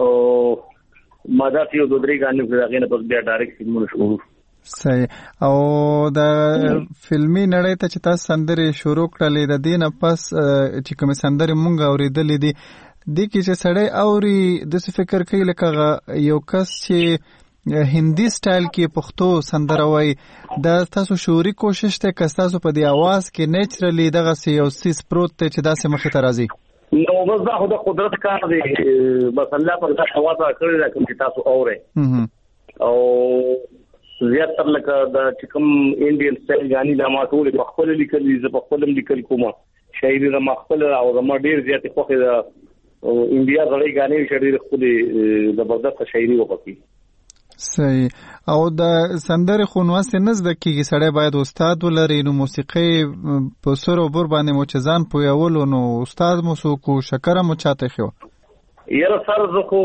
بیا ما دا چې د بدري غانې کړې دا غنه پس بیا ډایرکټ فلمونه شروع صحیح او د فلمي نړۍ ته چې تاسو سندرې شروع کړلې د دې نه پس چې کوم سندرې مونږ اورېدلې دي د کې چې سړی اوري د څه فکر کوي لکه یو کس چې هندي سټایل کې پښتو سندره وایي دا تاسو شعوري کوشش ته که تاسو په دې आवाज کې نیچرلی دغه یو سیس پروت ته چې داسې مخې ته راځي نو بس دا خو د قدرت کار دی بس الله پر دا حواس کړی دا کوم چې تاسو اورئ او زیاتره لکه د چې کوم انډین سټایل غاني د ما ټول په خپل لیکل ز په خپل لیکل کوم شاعري د ما خپل او د ما ډیر زیات خوخه د انډیا غړي غاني شاعري خپل زبردست شاعري وکړي صحیح او د سندره خونواسته نزد کیږي سړی باید استاد ولري نو موسیقي په سر او بر باندې موچزان پویول نو استاد مو سو کو شکر مو چاته خو یره سر زخو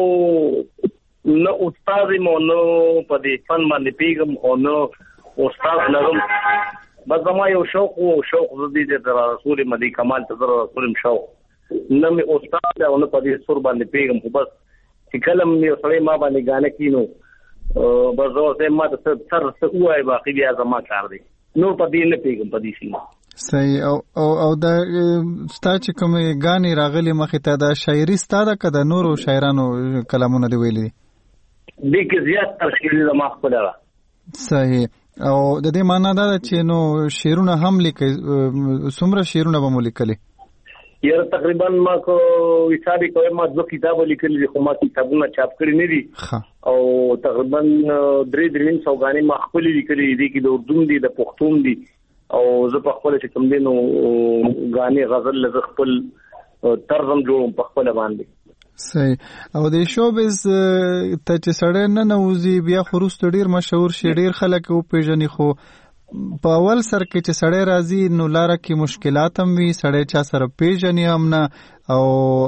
نو استاد مو نو په دې فن باندې پیغام او نو استاد لرم بس ما یو شوق او شوق زدي د رسول مدي کمال ته رسول شوق نو می استاد او نو په دې سر باندې پیغام خو بس چې کلم یو سړی ما باندې غانه کینو بس زه ما ته سر څه وای باقي بیا زما کار دی نو په دې نه پیغام په دې سیمه صحیح او او او دا ستا چې کوم غاني راغلي مخې ته دا شاعري ستاده کده نورو شاعرانو کلامونه دی ویلي دې کې زیات تشکیل د ما خپل را صحیح او د دې معنی دا چې نو شعرونه هم لیکي څومره شعرونه به مو لیکلي یاره تقریبا ما کو حسابي کوي ما دوه کتاب لیکلي خو ما کتابونه چاپ کړی نه دي او تقریبا درې درې سو غانې ما خپل لیکلي دي کې د اردو دي د پښتون دي او زه په خپل چې کوم دي نو غانې غزل له خپل ترجمه جوړم په خپل باندې صحیح او د شوبز ته چې سړی نه نوځي بیا خروست ډیر مشهور شي ډیر خلک او پیژني خو په اول سر کې چې سړی راځي نو لاره کې مشکلات هم وي سړی چا سره پیژني هم نه او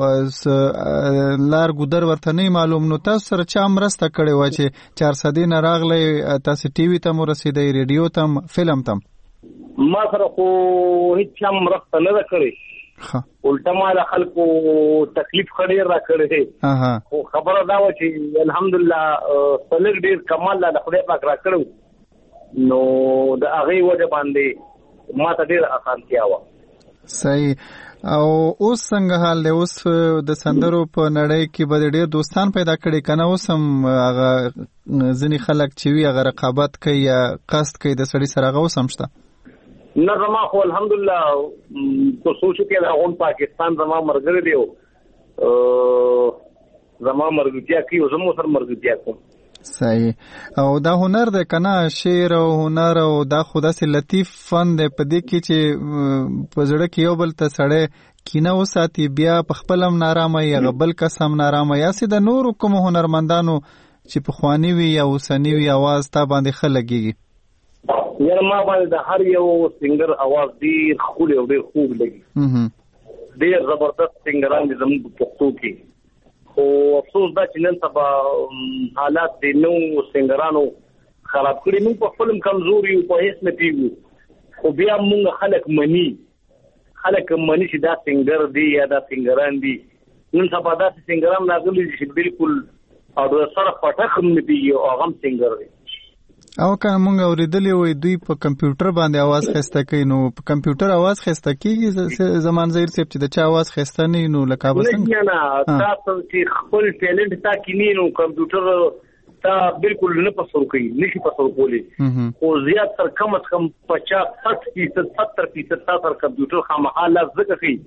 لار ګودر ورته نه معلوم نو تاسو سره چا مرسته کړې و چې چار سدي نه راغلی تاسو ټي وي ته مو رسیدي ریډیو ته فلم ته ما سره خو هیڅ هم مرسته نه کړې الټا ما د خلکو تکلیف خړې را کړې خو خبره دا و چې الحمدلله سلګ ډیر کمال د خدای پاک را کړو نو د هغه وجه باندې ما ته ډیر اسانتیا و صحیح او اوس څنګه حال دی اوس د سندرو په نړۍ کې به ډیر دوستان پیدا کړي کنه اوس هم هغه ځینی خلک چې وی هغه رقابت کوي یا قصد کوي د سړي سره هغه اوس هم شته نه زما خو الحمدلله تو سوچو کې دا اون پاکستان زما مرګ دی او زما مرګتیا کوي او زمو سره مرګتیا کوي صحیح او دا هنر دی کنه شعر او هنر او دا خدا سي لطیف فن دی په دې کې چې په زړه کې یو بل ته سړی کینه وساتي بیا په خپل هم نارامه یا بل کس هم نارامه یا سي د نور کوم هنرمندانو چې په خواني وي یا وسنی وي आवाज تا باندې خلګيږي یاره ما باندې د هر یو سنگر आवाज ډیر خوږ او ډیر خوږ لګي ډیر زبردست سنگران دي زموږ په پښتو کې خو افسوس دا چې نن سبا حالات د نو سنگرانو خراب کړي موږ په خپل کمزوري او په هیڅ نه پیږو خو بیا موږ خلک مني خلک مني چې دا سنگر دی یا دا سنگران دي نن سبا دا سنگران راغلي چې بالکل او سره پټه هم نه پیږي او هغه سنگر دی او که مونږ اوریدلې وي دوی په کمپیوټر باندې आवाज خسته کوي نو په کمپیوټر आवाज خسته کیږي زمان زیر سیب چې د چا आवाज خسته نه نو لکه بس نه نه تاسو چې خپل ټیلنت تا کینی نو کمپیوټر تا بالکل نه پسور کوي نشي پسور کولی او زیات تر کم از کم پچاس سټ فیصد ستر فیصد تاسو کمپیوټر خامخا لږ ځکه کوي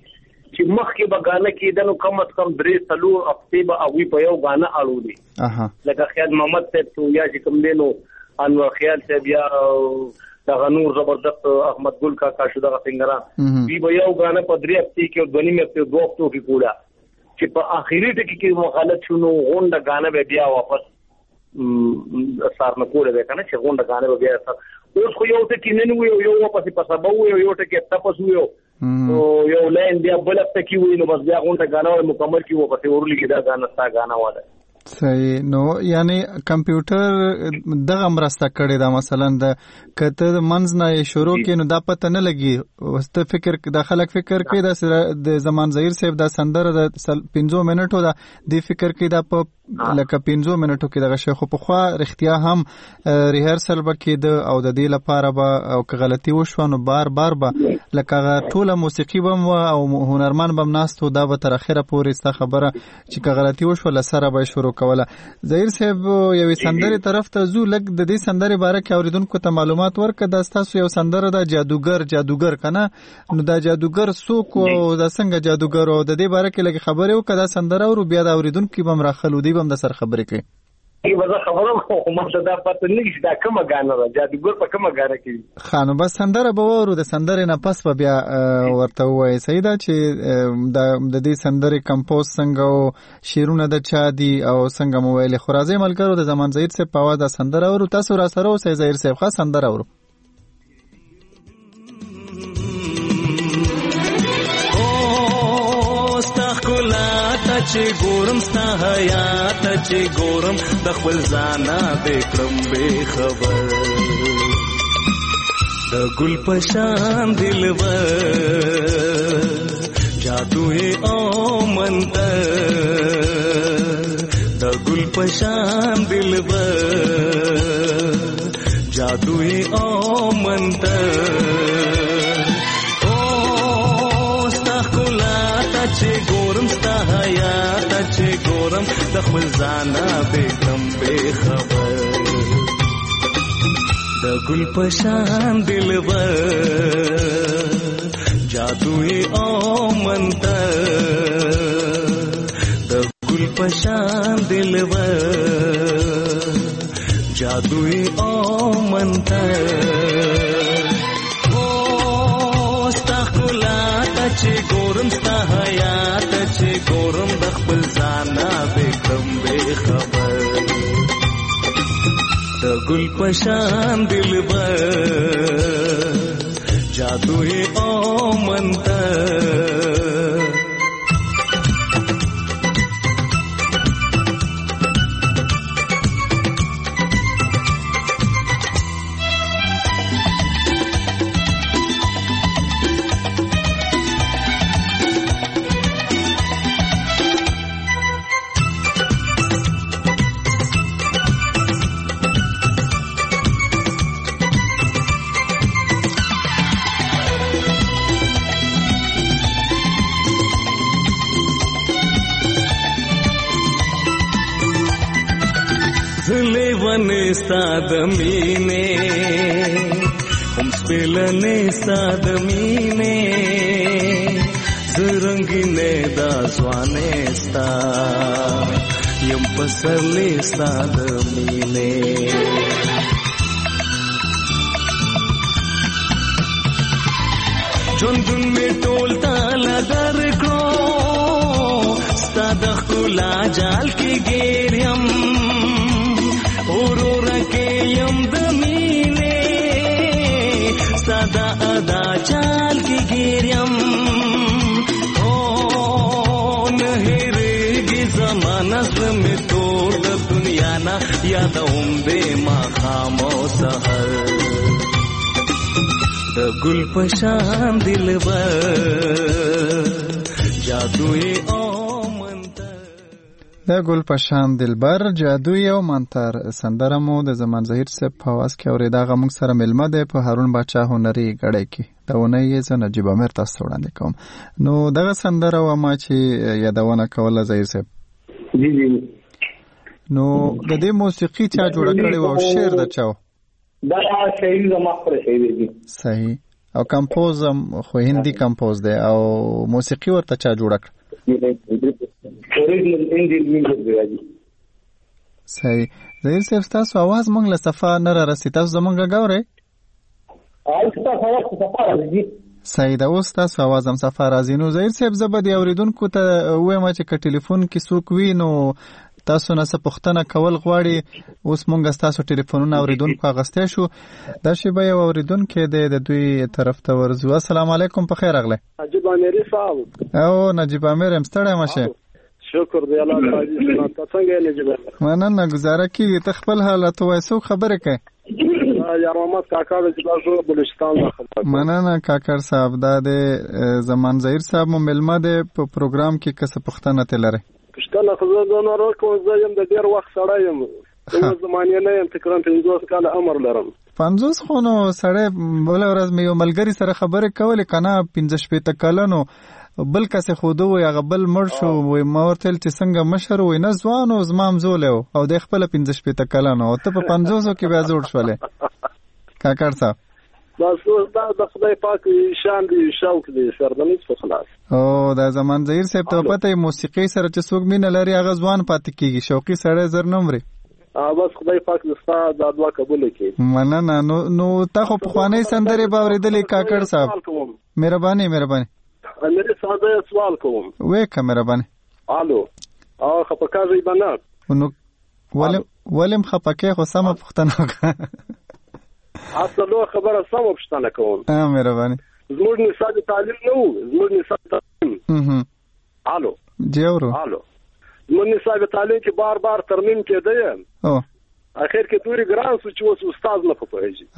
چې مخکې به غانه کېدنو کم از کم درې څلور هفتې به هغوی په یو غانه اړولي لکه خیال محمد صاحب شو یا چې کوم دی نو انور خیال صاحب یا دغه نور زبردست احمد ګل کاکا شو دغه سنګران دوی به یو غانه په درې هفتې کې او دوه نیمې هفتې دوه هفتو کې کوله چې په آخري ټکي کې مخالف شو نو غونډه غانه به بیا واپس سار نه کوله به کنه چې غونډه غانه به بیا سر اوس خو یو ټکی نه وي یو واپس په سبا وي یو ټکی تاسو وي او یو لاین بیا بل ټکی وي نو بس بیا غونډه غانه مکمل کی واپس ورولې کې دا غانه ستا غانه واده صحیح. نو یعنی کمپیوټر دغه مرسته کړی دا مثلا د کته منځ نه شروع کې نو دا پته نه لګي واست فکر د خلک فکر کوي د زمان ظهیر صاحب دا سندره د پنځو منټو دا دی فکر کوي دا په لکه پنځو منټو کې دغه شیخ په خوا رښتیا هم ریهرسل وکید او د دې لپاره به او که غلطي وشو نو بار بار به لکه ټوله موسیقي بم او هنرمن بم ناستو دا به تر اخره پورې ستا خبره چې که غلطي وشو لسره به شروع کوله. ظهیر صاحب یوې سندرې طرف ته ځو لږ د دې سندرې باره کې اورېدونکو ته معلومات ورکړه. دا ستاسو یو سندره ده جادوګر جادوګر که نه نو دا جادوګر څوک او دا څنګه جادوګر او د دې باره کې لږ خبرې وکړه دا سندره اورو بیا د اورېدونکي به هم راخلو دوی به هم د سر خبرې کوي. وزه خبرم خو ماته دا پته نه کیږي دا کومه غانه ده جادوګر په کومه غانه کې خانو بس سندره به ورو د سندرې نه پس به بیا ورته وایي صحیح ده چې د دې سندرې کمپوز څنګه او شعرونه د چا دي او څنګه مو ویلې خو راځئ ملګرو د زمان ظهیر صاحب په اواز دا سندره ورو تاسو را سره اوسئ ظهیر صاحب ښه سندره ورو. چې ګورم ستا حیات چې ګورم د خپل ځانه دې کړم بې خبر د ګل په شان دلبر جادو یې او منتر د ګل په شان دلبر جادو یې او منتر چې ګورم ستا حیات چې ګورم د خپل ځانه دې کړم بې خبر د ګل په شان دلبر جادو یې او منتر د ګل په شان دلبر جادو یې او منتر چې ګورم ستا حیات چې ګورم د خپل ځانه دې کړم بې خبر د ګل په شان دلبر جادو یې او منتر ستا د مینې هم سپېلنې ستا د مینې زه رنګینې دا ځوانې ستا یم پسرلې ستا د مینې ژوندون مې ټول تاله درکړو ستا د ښکلا جال کې ګیر یم اورورا کې یم د مینې ساده ادا چال کې ګیر یم او نه هېرېږي زمانه زړه مې ټول د دنیا نه یادوم دې ماښام او سحر د ګل په شان دلبر جادو یې د ګل په شان دلبر جادو یو منتر سندره مو د زمان ظهیر صاحب په اواز کې اورېده. هغه موږ سره میلمه دی په هارون باچا هنري ګړی کې د اونۍ یې زه نجیب امیر تاسو ته وړاندې کوم. نو دغه سندره وه ما چې یادونه کوله ظهیر صاحب جی جی نو د دې موسیقي چا جوړه کړې وه او شعر د چا و؟ دا شاعري زما خپله شاعري دي. صحیح. او کمپوز خو هندي کمپوز دی او موسیقي ورته چا جوړ کړ؟ صحیح. ظهیر صاحب تاسو आवाज مونږ له صفه نه را رسي، تاسو زمونږ غاورئ؟ صحیح ده، اوس تاسو आवाज هم صفه راځي. نو ظهیر صاحب زه به د اوریدونکو ته وایم چې که ټلیفون کې څوک وي نو تاسو نه څه پوښتنه کول غواړي، اوس مونږ ستاسو ټلیفونونه اوریدونکو اغستی شو. دا شیبه یو اوریدونکی دی د دوی طرف ته ورځو. السلام علیکم، په خیر راغلی. نجیب امیري صاحب. او نجیب امیر هم ستړی مشه. شکر دی الله تعالی. تاسو څنګه نجیب امیر؟ مننه، گزاره کیږي ته خپل حالت وای څو خبرې کوي؟ یارمت کاکا د جلاسو بلوچستان نه خبر. مننه کاکر صاحب، دا د زمان ظهیر صاحب مو ملما دی په پروګرام کې کس پښتنه ته لري. پښتنه خو زه نه راکوم، زه یم د ډیر وخت سره یم، د زمانه نه یم، تقریبا پنځوس کاله عمر لرم. پنځوس خو نو سړی بل ورځ مې یو ملګری سره خبرې کولې کنه پنځه شپېته کاله نو بل کس خودو وي هغه بل مړ شو، وای ما ورته چې څنګه مشر وای نه ځوان او زمام زول او د خپل پنځه شپېته کاله نو ته په پنځوسو کې بیا جوړ شولې کاکر صاحب. بس دا د خدای پاک شان دی، شوق دی، سردنیز په خلاص. او دا زمان ظهیر صاحب ته پته موسیقي سره چې څوک مینه لري هغه ځوان پاتې کیږي، شوقي سړی زر نه مري. ا بس خدای پاک دستا د دعا قبول کړي. مننه. نو نو تا خو په خواني سندره باورېدلې کاکر صاحب؟ مهرباني مهرباني. امیر ساده سوال کوم. وې کمره باندې. الو. او خپکاږي باندې. نو ولم ولم خپکه خو سم پښتنه وکړه. اصله خبره سم پښتنه کوم. اه مهرباني. زموږ نصاب تعلیم نه وو، زموږ نصاب تعلیم. اها. الو. جوړو. الو. زموږ نصاب تعلیم کې بار بار ترمیم کېده. او. اخر کې توري ګران سو چې اوس استاد نه پوهیږي.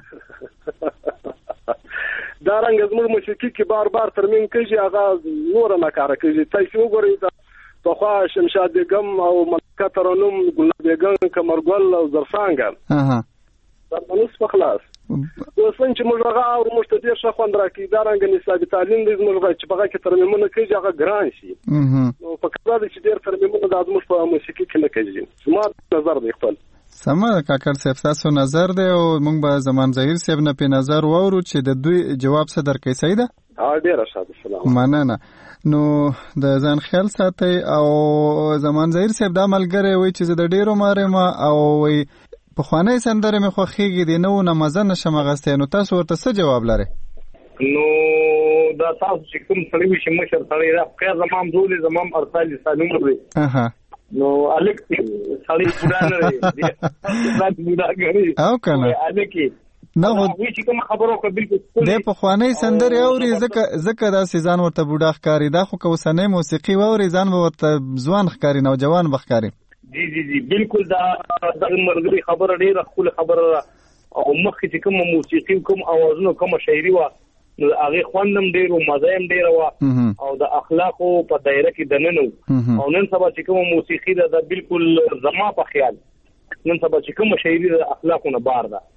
اها. دا رنګ زموږ موسیقي کې بار بار ترمیم کوي، هغه نور نه کار کوي. تاسو وګورئ دا توخوا شمشاد بیگم او ملکه ترنم، ګل بیگم، کمرګل او زرسانګ. اها. دا نوس په خلاص. اوس چې موږ هغه او موږ ته ډیر ښه خوند راکړي. دا رنګ نصاب تعلیم دې موږ چې هغه کې ترمیمونه کوي هغه ګران شي. اها. نو په کله چې ډیر ترمیمونه د زموږ په موسیقي کې نه کوي. زما نظر دی خپل. سمه کاکر صاحب تاسو نظر دی او موږ به زمان ظهیر صاحب نه په نظر وورو چې د دوی جواب څه درکې. صحیح ده؟ ها ډیر ښه. سلام. مننه. نو د ځان خیال ساتي او زمان ظهیر صاحب دا ملګری وای چې د ډیرو ماره ما او وای په خوانې سندره مې خوخيږي دی نو نه مزه نشم غسته. نو تاسو ورته څه جواب لري؟ نو دا تاسو چې کوم سړی وي چې مشر سړی را په زمام زولې زمام ارسال سالم وي. اها. نو الک سړی بوډا نه دی، دا بوډا غړي او کنه الکی نو وی چې کوم خبرو کو بالکل د په خوانې سندره اوري زکه زکه دا سيزان ورته بوډا ښکاری. دا خو کوسنې موسیقي ووري ځان ورته ځوان ښکاری، نو جوان بخکاری. جی جی جی بالکل دا د مرګري خبره ډیره خپل خبره او مخکې چې کوم موسیقي کوم اوازونه کوم شاعري وا نو هغه خوندم ډیر او مزایم ډیر وا او د اخلاقو په دایره کې دننو. او نن سبا چې کوم موسیقي دا بالکل زما په خیال نن سبا چې کوم شاعري د اخلاقو نه بار ده.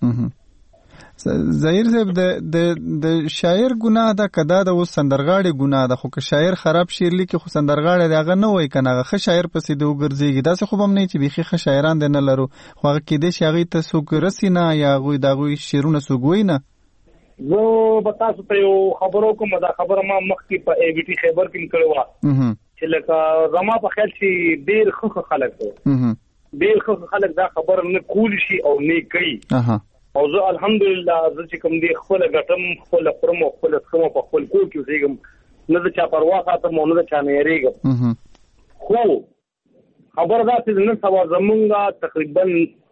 ظهیر صاحب د د د شاعر ګناه ده کدا د وس سندرغاړي ګناه ده، خو که شاعر خراب شعر لیکي خو سندرغاړي دغه نه وای کنه هغه شاعر پسې د وګرځيږي. دا څه خو هم نه چې بيخي ښه شاعران دي نه لرو، خو هغه کې د شاعري ته سوق رسینا یا غوي دغه شعرونه سوګوي نه. زه به تاسو ته یو خبرو کوم. دا خبره ما مخکې په ای بي ټي خیبر کې کړو چې لکه زما په خیال چې ډیر ښه خلک دي، ډیر ښه خلک دا خبره نه کول شي او نه کوي. او زه الحمدلله زه چې کوم دی خپل ګټم خپل پرم خپل څوم په خپل کور کې زیګم، نه د چا پروا خاطر مو نه د چا نه یریږم. خو خبر دا چې نن سبا زمونږه تقریبا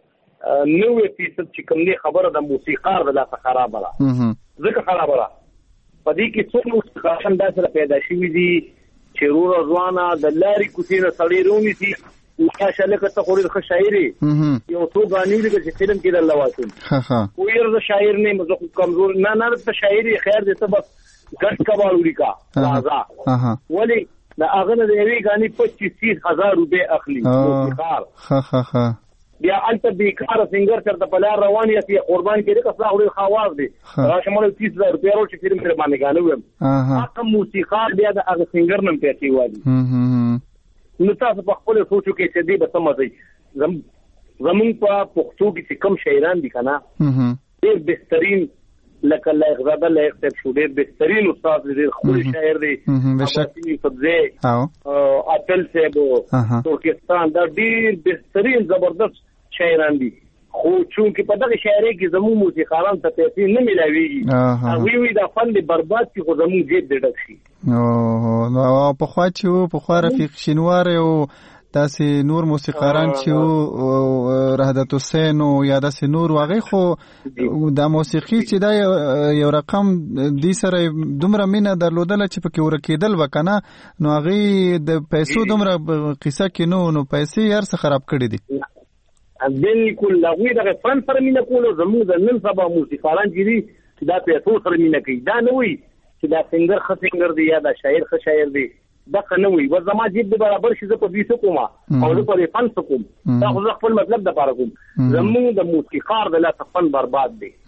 نوې فیصد چې کوم دی خبره د موسیقار د لاسه خرابه ده. ځکه خرابه ده په دې کې څو موسیقاران داسې پیدا شوي دي چې روره ځوانه د لارې کوڅې نه سړی رونیسي ماشاء الله که ته خو ډېر ښه شاعر یې، یو څو ګانې ولیکل چې فلم کې درله واچوم. خو یاره زه شاعر نه یم، زه خو کمزور نه نه ته شاعر یې خیر دی، ته بس ګډ کباړ ولیکه راځه. ولې د هغه نه د یوې ګانې پچیس تیس هزار روپۍ اخلي موسیقار. بیا هلته بیکاره سنګر چېرته په لار روان یاست یا قربان کېدې که ستا خو ډېر ښه اواز دی راشه مړی تیس هزار روپۍ راوړ چې فلم کې باندې ګانه ووایم. هغه موسیقار بیا د هغه سنګر نه هم پیسې والي. نو تاسو په خپل سوچو کې چې دی به څه مزه زمونږ په پښتو کې چې کم شاعران دي که نه ډېر بهترین لکه لایق زاده لایق صاحب شو ډېر بهترین استاد دی، ډېر ښکلی شاعر دی. بشک فضې اتل صاحب ترکستان دا ډېر بهترین زبردست شاعران دي. خو چونکې په دغه شاعرۍ کې زموږ موسیقاران ته پیسې نه میلاویږي، هغوی وایي دا فن دې برباد کړي خو زموږ جیب دې ډک شي. نو پخوا چې وو پخوا رفیق شینوار او داسې نور موسیقاران چې وو رهدت حسین او یا داسې نور هغوی خو دا موسیقي چې دا یو رقم دې سره دومره مینه درلودله چې پکې ورکېدل به که نه، نو هغوی د پیسو دومره قصه کې نه نو پیسې هر څه خراب کړي دي. بالکل هغوی دغه فن سره مینه کولو، زموږ د نن سبا موسیقاران چې دي دا پیسو سره مینه کوي. دا نه وایي چې دا سنګر ښه سنګر دی یا دا شاعر ښه شاعر دی، دغه نه وایي بس زما جیب دې برابر شي، زه په دوی څه کوم او زه په دې فن څه کوم. دا خو زه خپل مطلب دپاره کوم. زموږ د موسیقار د لاسه فن برباد دی.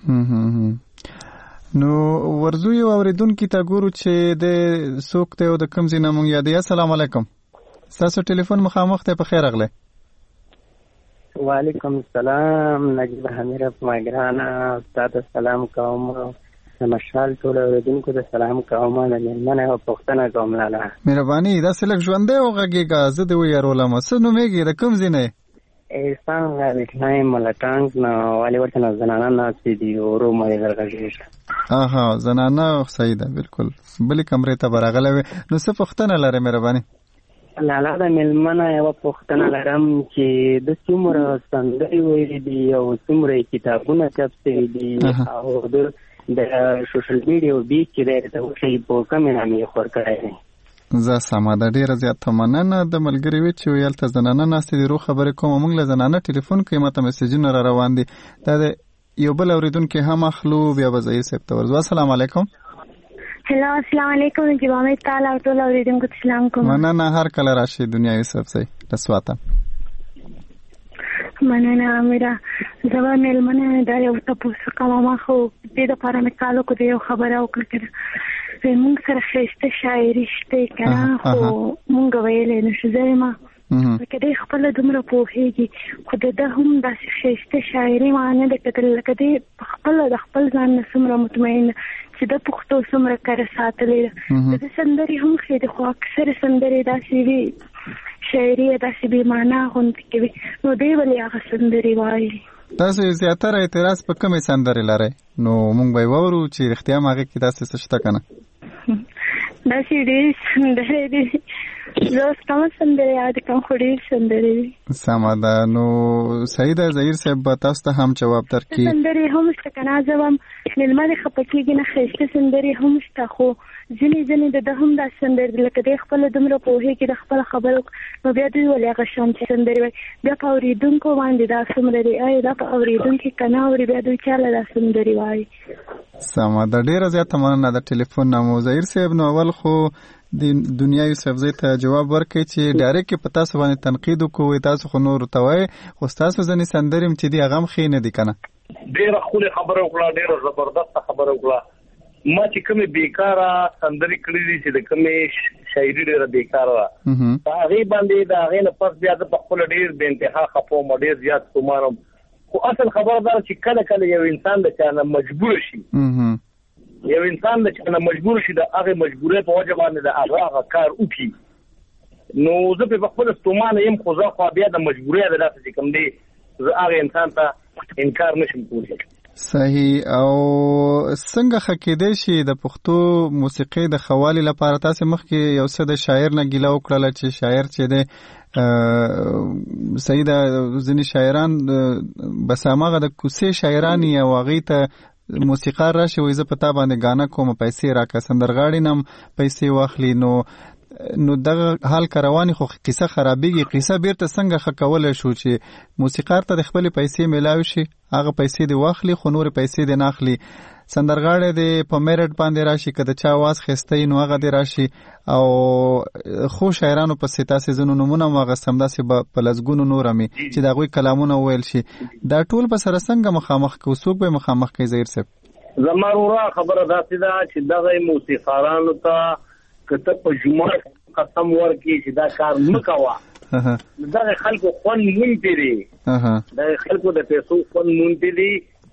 نو ورځو یو اورېدونکي ته ګورو چې د څوک دی او د کوم ځای نه مونږ یادوي. السلام علیکم، ستاسو ټلیفون مخامخ دی، په خیر راغلی. وعلیکم السلام، نجیب حمیر په مګرانه استاد سلام کوم، د مشال ټول اوریدونکو ته سلام کوم، د میرمنې او پښتنه کوم. لاله مهرباني داسې لږ ژوندی وغږېږه، زه دې ویارولم. څه نومېږي، د کوم ځای نه یې؟ احسان غالټنای ملټانګ نه، ولې ورته نه زنانه ناستې دي ورو مې درغږېږه. اها زنانه صحیح ده، بالکل بلې کمرې ته به راغلی وې. نو څه پوښتنه لرې مهرباني؟ لالا د میلمنه یوه پوښتنه لرم چې د څومره سندرې ویلي دي او څومره کتابونه چاپ شوي دي او د سوشل میډیا بیچ چې دی ته وښایي په کومې نامې یې خور کړی دی. زه سمه ده، ډېره زیاته مننه. د ملګري وي چې ویل ته زنانه ناستې دي، روغ خبرې کوم. موږ له زنانه ټلیفون کوي، ماته میسیجونه را روان دي. دا د یو بل اورېدونکي هم اخلو، بیا به ظهیر صاحب ته ورځو. السلام علیکم. هلو السلام علیکم، نجیب حمید تعالی او ټول اوریدونکو ته سلام کوم. مننه، هر کله راشي دنیا یوسف صاحب رسواته. مننه میرا زما میلمنه دا یو تاسو کومه خو دې د پاره مې کالو کو دې یو خبره وکړه چې موږ سره ښایسته شاعري شته کنه، خو موږ ویلې نشو زما کله خپل دومره پوهیږي خو د هم داسې ښایسته شاعري معنی د کتل لکه دې خپل د خپل ځان سمره مطمئن چې د پښتو سمره کار ساتلې د سندري هم خې د خو اکثر سندري داسې وي شاعري داسې به معنا غونډ کوي، نو دی ولې هغه سندري وایي. تاسو زیاتره اعتراض په کومې سندري لرئ؟ نو موږ به وورو چې رښتیا ماغه کې داسې څه شته کنه. داسې ډېرې سندرې دي، زه اوس کومه سندرې یاد کوم خو ډېرې سندرې دي. سمه ده، نو صحیح ده. ظهیر صاحب به تاسو ته هم جواب درکړي. سندرې هم شته که نه، زه به هم مېلمه دې خفه کېږي نه، ښایسته سندرې هم شته، خو ځینې ځینې د ده هم دا سندرې دي لکه دی خپله دومره پوهېږي د خپله خبرو، نو بیا دوی ولې هغه شانتې سندرې وایي. بیا په اورېدونکو باندې دا څومره دی، آیا دا په اورېدونکي که نه اوري بیا دوی چاله دا سندرې وایي. سمه ده، ډېره زیاته مننه د ټلیفون نه مو. ظهیر صاحب نو اول خو د دنیا یوسف زی ته جواب ورکړي چې ډایرکټ په تاسو باندې تنقید وکوي، تاسو خو نور ته وایي خو تاسو ځنې سندرې چې دی هغه هم ښې نه دي که نه. ډېره ښکلې خبره وکړه، ډېره زبردسته خبره وکړه. ما چې کومې بیکاره سندرې کړي دي چې د کومې شاعري ډېره بیکاره ده، په هغې باندې د هغې نه پس بیا زه په خپله ډېر بې انتها خفه وم، ډېر زیات ستومان وم. خو اصل خبره دا چې کله کله یو انسان د چا نه مجبور شي، یو انسان د چا نه مجبور شي د هغې مجبورۍ په وجه باندې د هغه هغه کار وکړي، نو زه په خپله ستومانه یم، خو زه خو بیا د مجبورۍ د لاسه چې کوم دی زه هغه انسان ته انکار نشم کولی. صحیح. او څنګه ښه کېدی شي د پښتو موسیقۍ د ښه والي لپاره؟ تاسې مخکې یو څه د شاعر نه ګیله وکړله چې شاعر چې دی صحیح ده، ځینې شاعران بس هماغه د کوڅې شاعران یې او هغوی ته موسیقار راشي وایي زه په تا باندې ګانه کوم، پیسې راکړه، سندرغاړي نه هم پیسې واخلي. نو نو دغه حال که رواني خو قصه خرابېږي. قصه بیرته څنګه ښه کولی شو چې موسیقار ته د خپلې پیسې میلاوي شي، هغه پیسې دې واخلي خو نورې پیسې دې نه اخلي. سندرغاړی دې په میرټ باندې راشي، که د چا آواز ښایسته نو هغه دې راشي، او خو شاعرانو پسې تاسې ځینو نومونه هم اخیستم، داسې په لسګونو نور هم چې د هغوی کلامونه وویل شي. دا ټول به سره څنګه مخامخ کوو؟ څوک به مخامخ کوي ظهیر صاحب؟ زما وروره خبره داسې ده چې دغه موسیقارانو ته که ته په جمعه قسم ورکړي چې دا کار مه کوه، دغه خلکو خوند مونږ دی، دغه خلکو د پیسو خوند مونږ دی،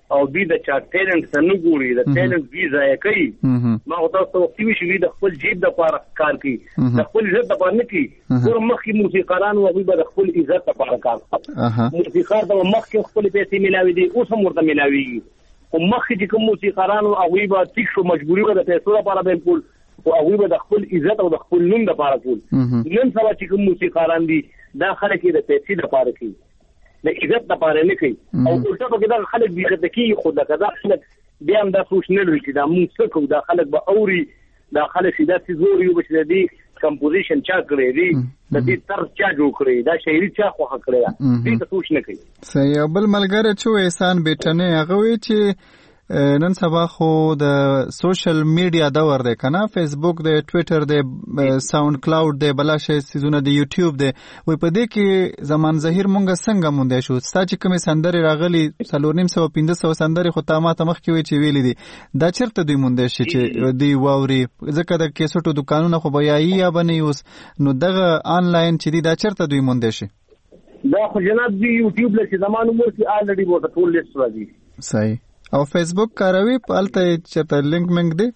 او دوی د چا ټیلنټ نه ګوري د ټیلنټ ویزا یې کوي ما او تاسو وختي وشي د خپل جیب د لپاره کار کوي د خپل عزت لپاره نه کوي ور مخکې موسیقاران او به د خپل عزت لپاره کار کوي موسیقار د مخکې خپل پیسې ملاوي دي اوس هم ورته ملاوي او مخکې چې کوم موسیقاران او هغه به تیښ شو مجبوري و د پیسو لپاره بالکل او هغه به د خپل عزت او د خپل نوم لپاره کول نن سبا چې کوم موسیقاران دي دا خلک د پیسې لپاره کوي د عزت لپاره نه کوي او ټول په دا خلک بي عزت کوي خو دا کدا خلک بیا هم دا سوچ نه لري چې دا موږ څه کوو دا خلک به اوري دا خلک دا چې زور یو بچ دی کمپوزیشن چا کړی دی د دې طرز چا جوړ کړی دا شاعري چا خو حق کړی دې ته سوچ نه کوي صحیح بل ملګری چې احسان بیٹنه هغه وی چې نن سبا خو د سوشل میډیا دور دی کنه فیسبوک دی ټوئیټر دی ساوند کلاود دی بلا شي سيزونه دی یوټیوب دی وای په دې کې زمان ظهیر مونږه څنګه مونږ شو ساجي کومه سندري راغلي څلور نیم سو پنځه سو سندري خو تامه مخ کې وی چې ویلې دي دا چیرته دوی مونږ شي چې دی واوري ځکه د کیسټو دکانونه خو بیايي یا بنې اوس نو دغه آنلاین چې دی دا چیرته دوی مونږ شي دا خو جناب دی یوټیوب لکه زمانو مور کې الریډي وته ټول لیست راځي صحیح او فیسبوک کاروي پالته چته لینک منګ دی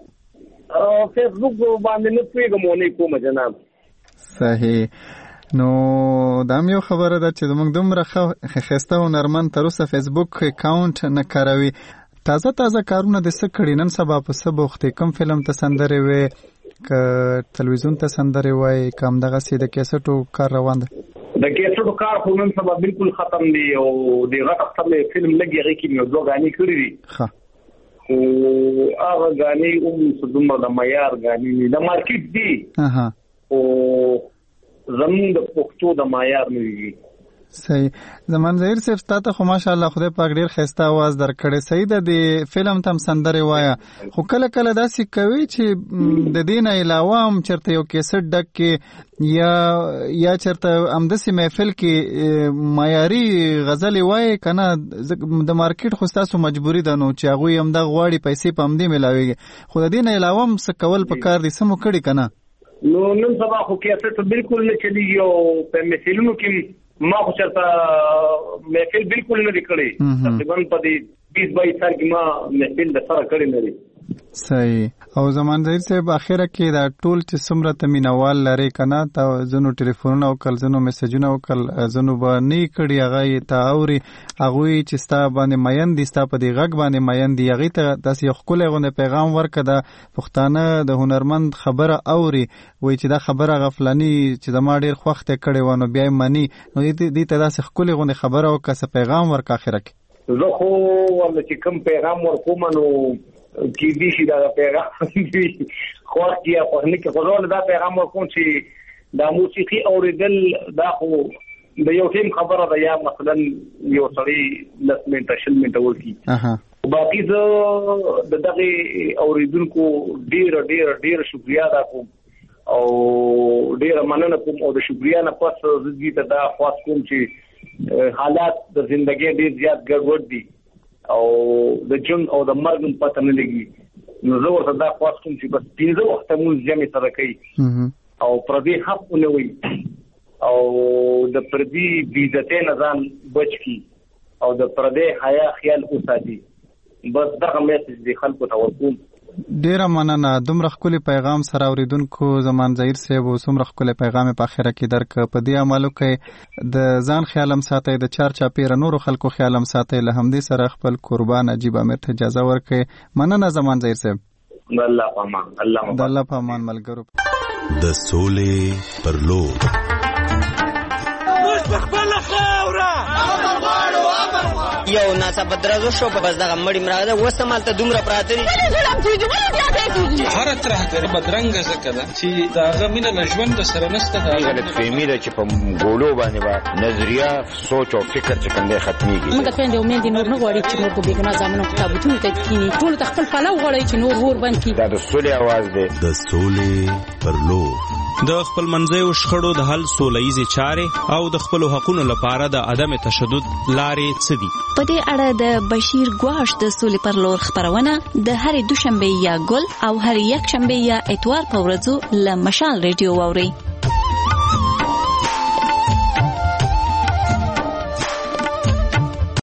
او فیسبوک باندې نه پیګم نه کوم جناب صحیح نو دا یو خبره ده چې موږ دومره خسته او نرمن تر اوسه فیسبوک اکاونټ نه کاروي تازه تازه کارونه د سکړی نن سبا په سبوخت کم فلم ته سندره وي ک تلویزیون ته سندره وای کم دغه سي د کیسټو کار روان ده د کیسټو کار خو نن سبا بالکل ختم دی او د غټ خپل فلم لګي هغه کې یو دوه غاني کړی دي ها او هغه غاني اوم څومره د معیار غاني د مارکیټ دی اها او زموږ د پښتو د معیار نه دی صحیح زمان ظهیر صاحب ستاسو خو ماشاءالله خدای پاک ډیر خسته आवाज درکړي صحیح ده د فلم تم سندره وایا خو کله کله داسې کوي چې د دین علاوه هم چرته یو کیسټ ډک کې یا یا چرته امدسي محفل کې معیاري غزل وای کنه د مارکیټ خو تاسو مجبوری ده نو چې هغه هم د غواړي پیسې پم دی ملاويږي خو د دین علاوه هم څه کول په کار دي سمو کړي کنه نو نن سبا خو کیسټ بالکل نه چلیږي او په مثالونو کې ما خو چرته محفل بالکل نه لیکلي تقریبا په دې بیس بایس سال کې ما محفل د سره کړی نه لري صحیح او زمان ظهیر صاحب اخره کې دا ټول چې څومره تمینوال لري کنه تا زنو ټلیفونونه او کل زنو میسجونه او کل زنو باندې کړي هغه ته اوري هغه چې ستا باندې مین دي ستا په دې غږ باندې مین دي هغه ته داسې یو خپل غو پیغام ورکړه پښتانه د هنرمند خبره اوري وای چې دا خبره غفلانی چې د ما ډیر خوخته کړي ونه بیا مانی نو دې ته داسې خپل غو خبره او کس پیغام ورک اخره کې زه خو ورته چې کوم پیغام ورکوم نو کې دې شي دا پیغام دی خو کیا په نه کې خو دا پیغام ورکوم چې دا موسیقي اوریدل دا خو د یو ټیم خبره ده یا مثلا یو سړی لس منټه شل منټه ورکی اها باقي زه د دغه اوریدونکو ډیر ډیر ډیر شکریا ادا کوم او ډیر مننه کوم او د شکریا نه پس زه دې دا خاص کوم چې حالات د ژوندۍ ډیر زیات ګډوډ دي او د جون او د مرګ په پته نه لګي نو زه ورته دا خاص کوم چې بس پینځه وخت مونږ جمع سره کوي او پردي حق نه وي او د پردي بیزته نه ځان بچ کی او د پردي حیا خیال اوساتي بس دغه میسج دی خلکو ته ورکوم ډیره مننه دومره خپل پیغام سره اوریدونکو زمان ظهیر صاحب او څومره خپل پیغام په اخره کې درک په دې عملو کې د ځان خیالم ساتي د چار چاپیره نور خلکو خیالم ساتي له همدې سره خپل قربان عجیب امر ته اجازه ورکړي مننه زمان ظهیر صاحب الله پامان الله د الله پامان ملګرو د سولې پر لور خپل خاوره یو ناسا بدرازو شو په بس دغه مړی مراده وسمال ته دومره پراته دي هر طرح ته بدرنګ زکه ده چې داغه مینه لژوند سره نسته دا غلط فهمي ده چې په ګولو باندې با نظریه سوچ او فکر چې کنده ختميږي موږ ته د امید نور نه غواړي چې نور په بیګنا ځامنو کتابونه ته کینی ټول تخپل پلو غواړي چې نور ور باندې دا د سولې आवाज ده د سولې پر لور د خپل منځي او شخړو د حل سولېزي چارې او د خپل حقوقو لپاره د عدم تشدد لارې څه دي په دې اړه د بشیر ګواش د سولې پر لور خبرونه د هرې دوشنبه یا ګل او هر یک شنبه یا اتوار په ورځو له مشال ریډیو واوري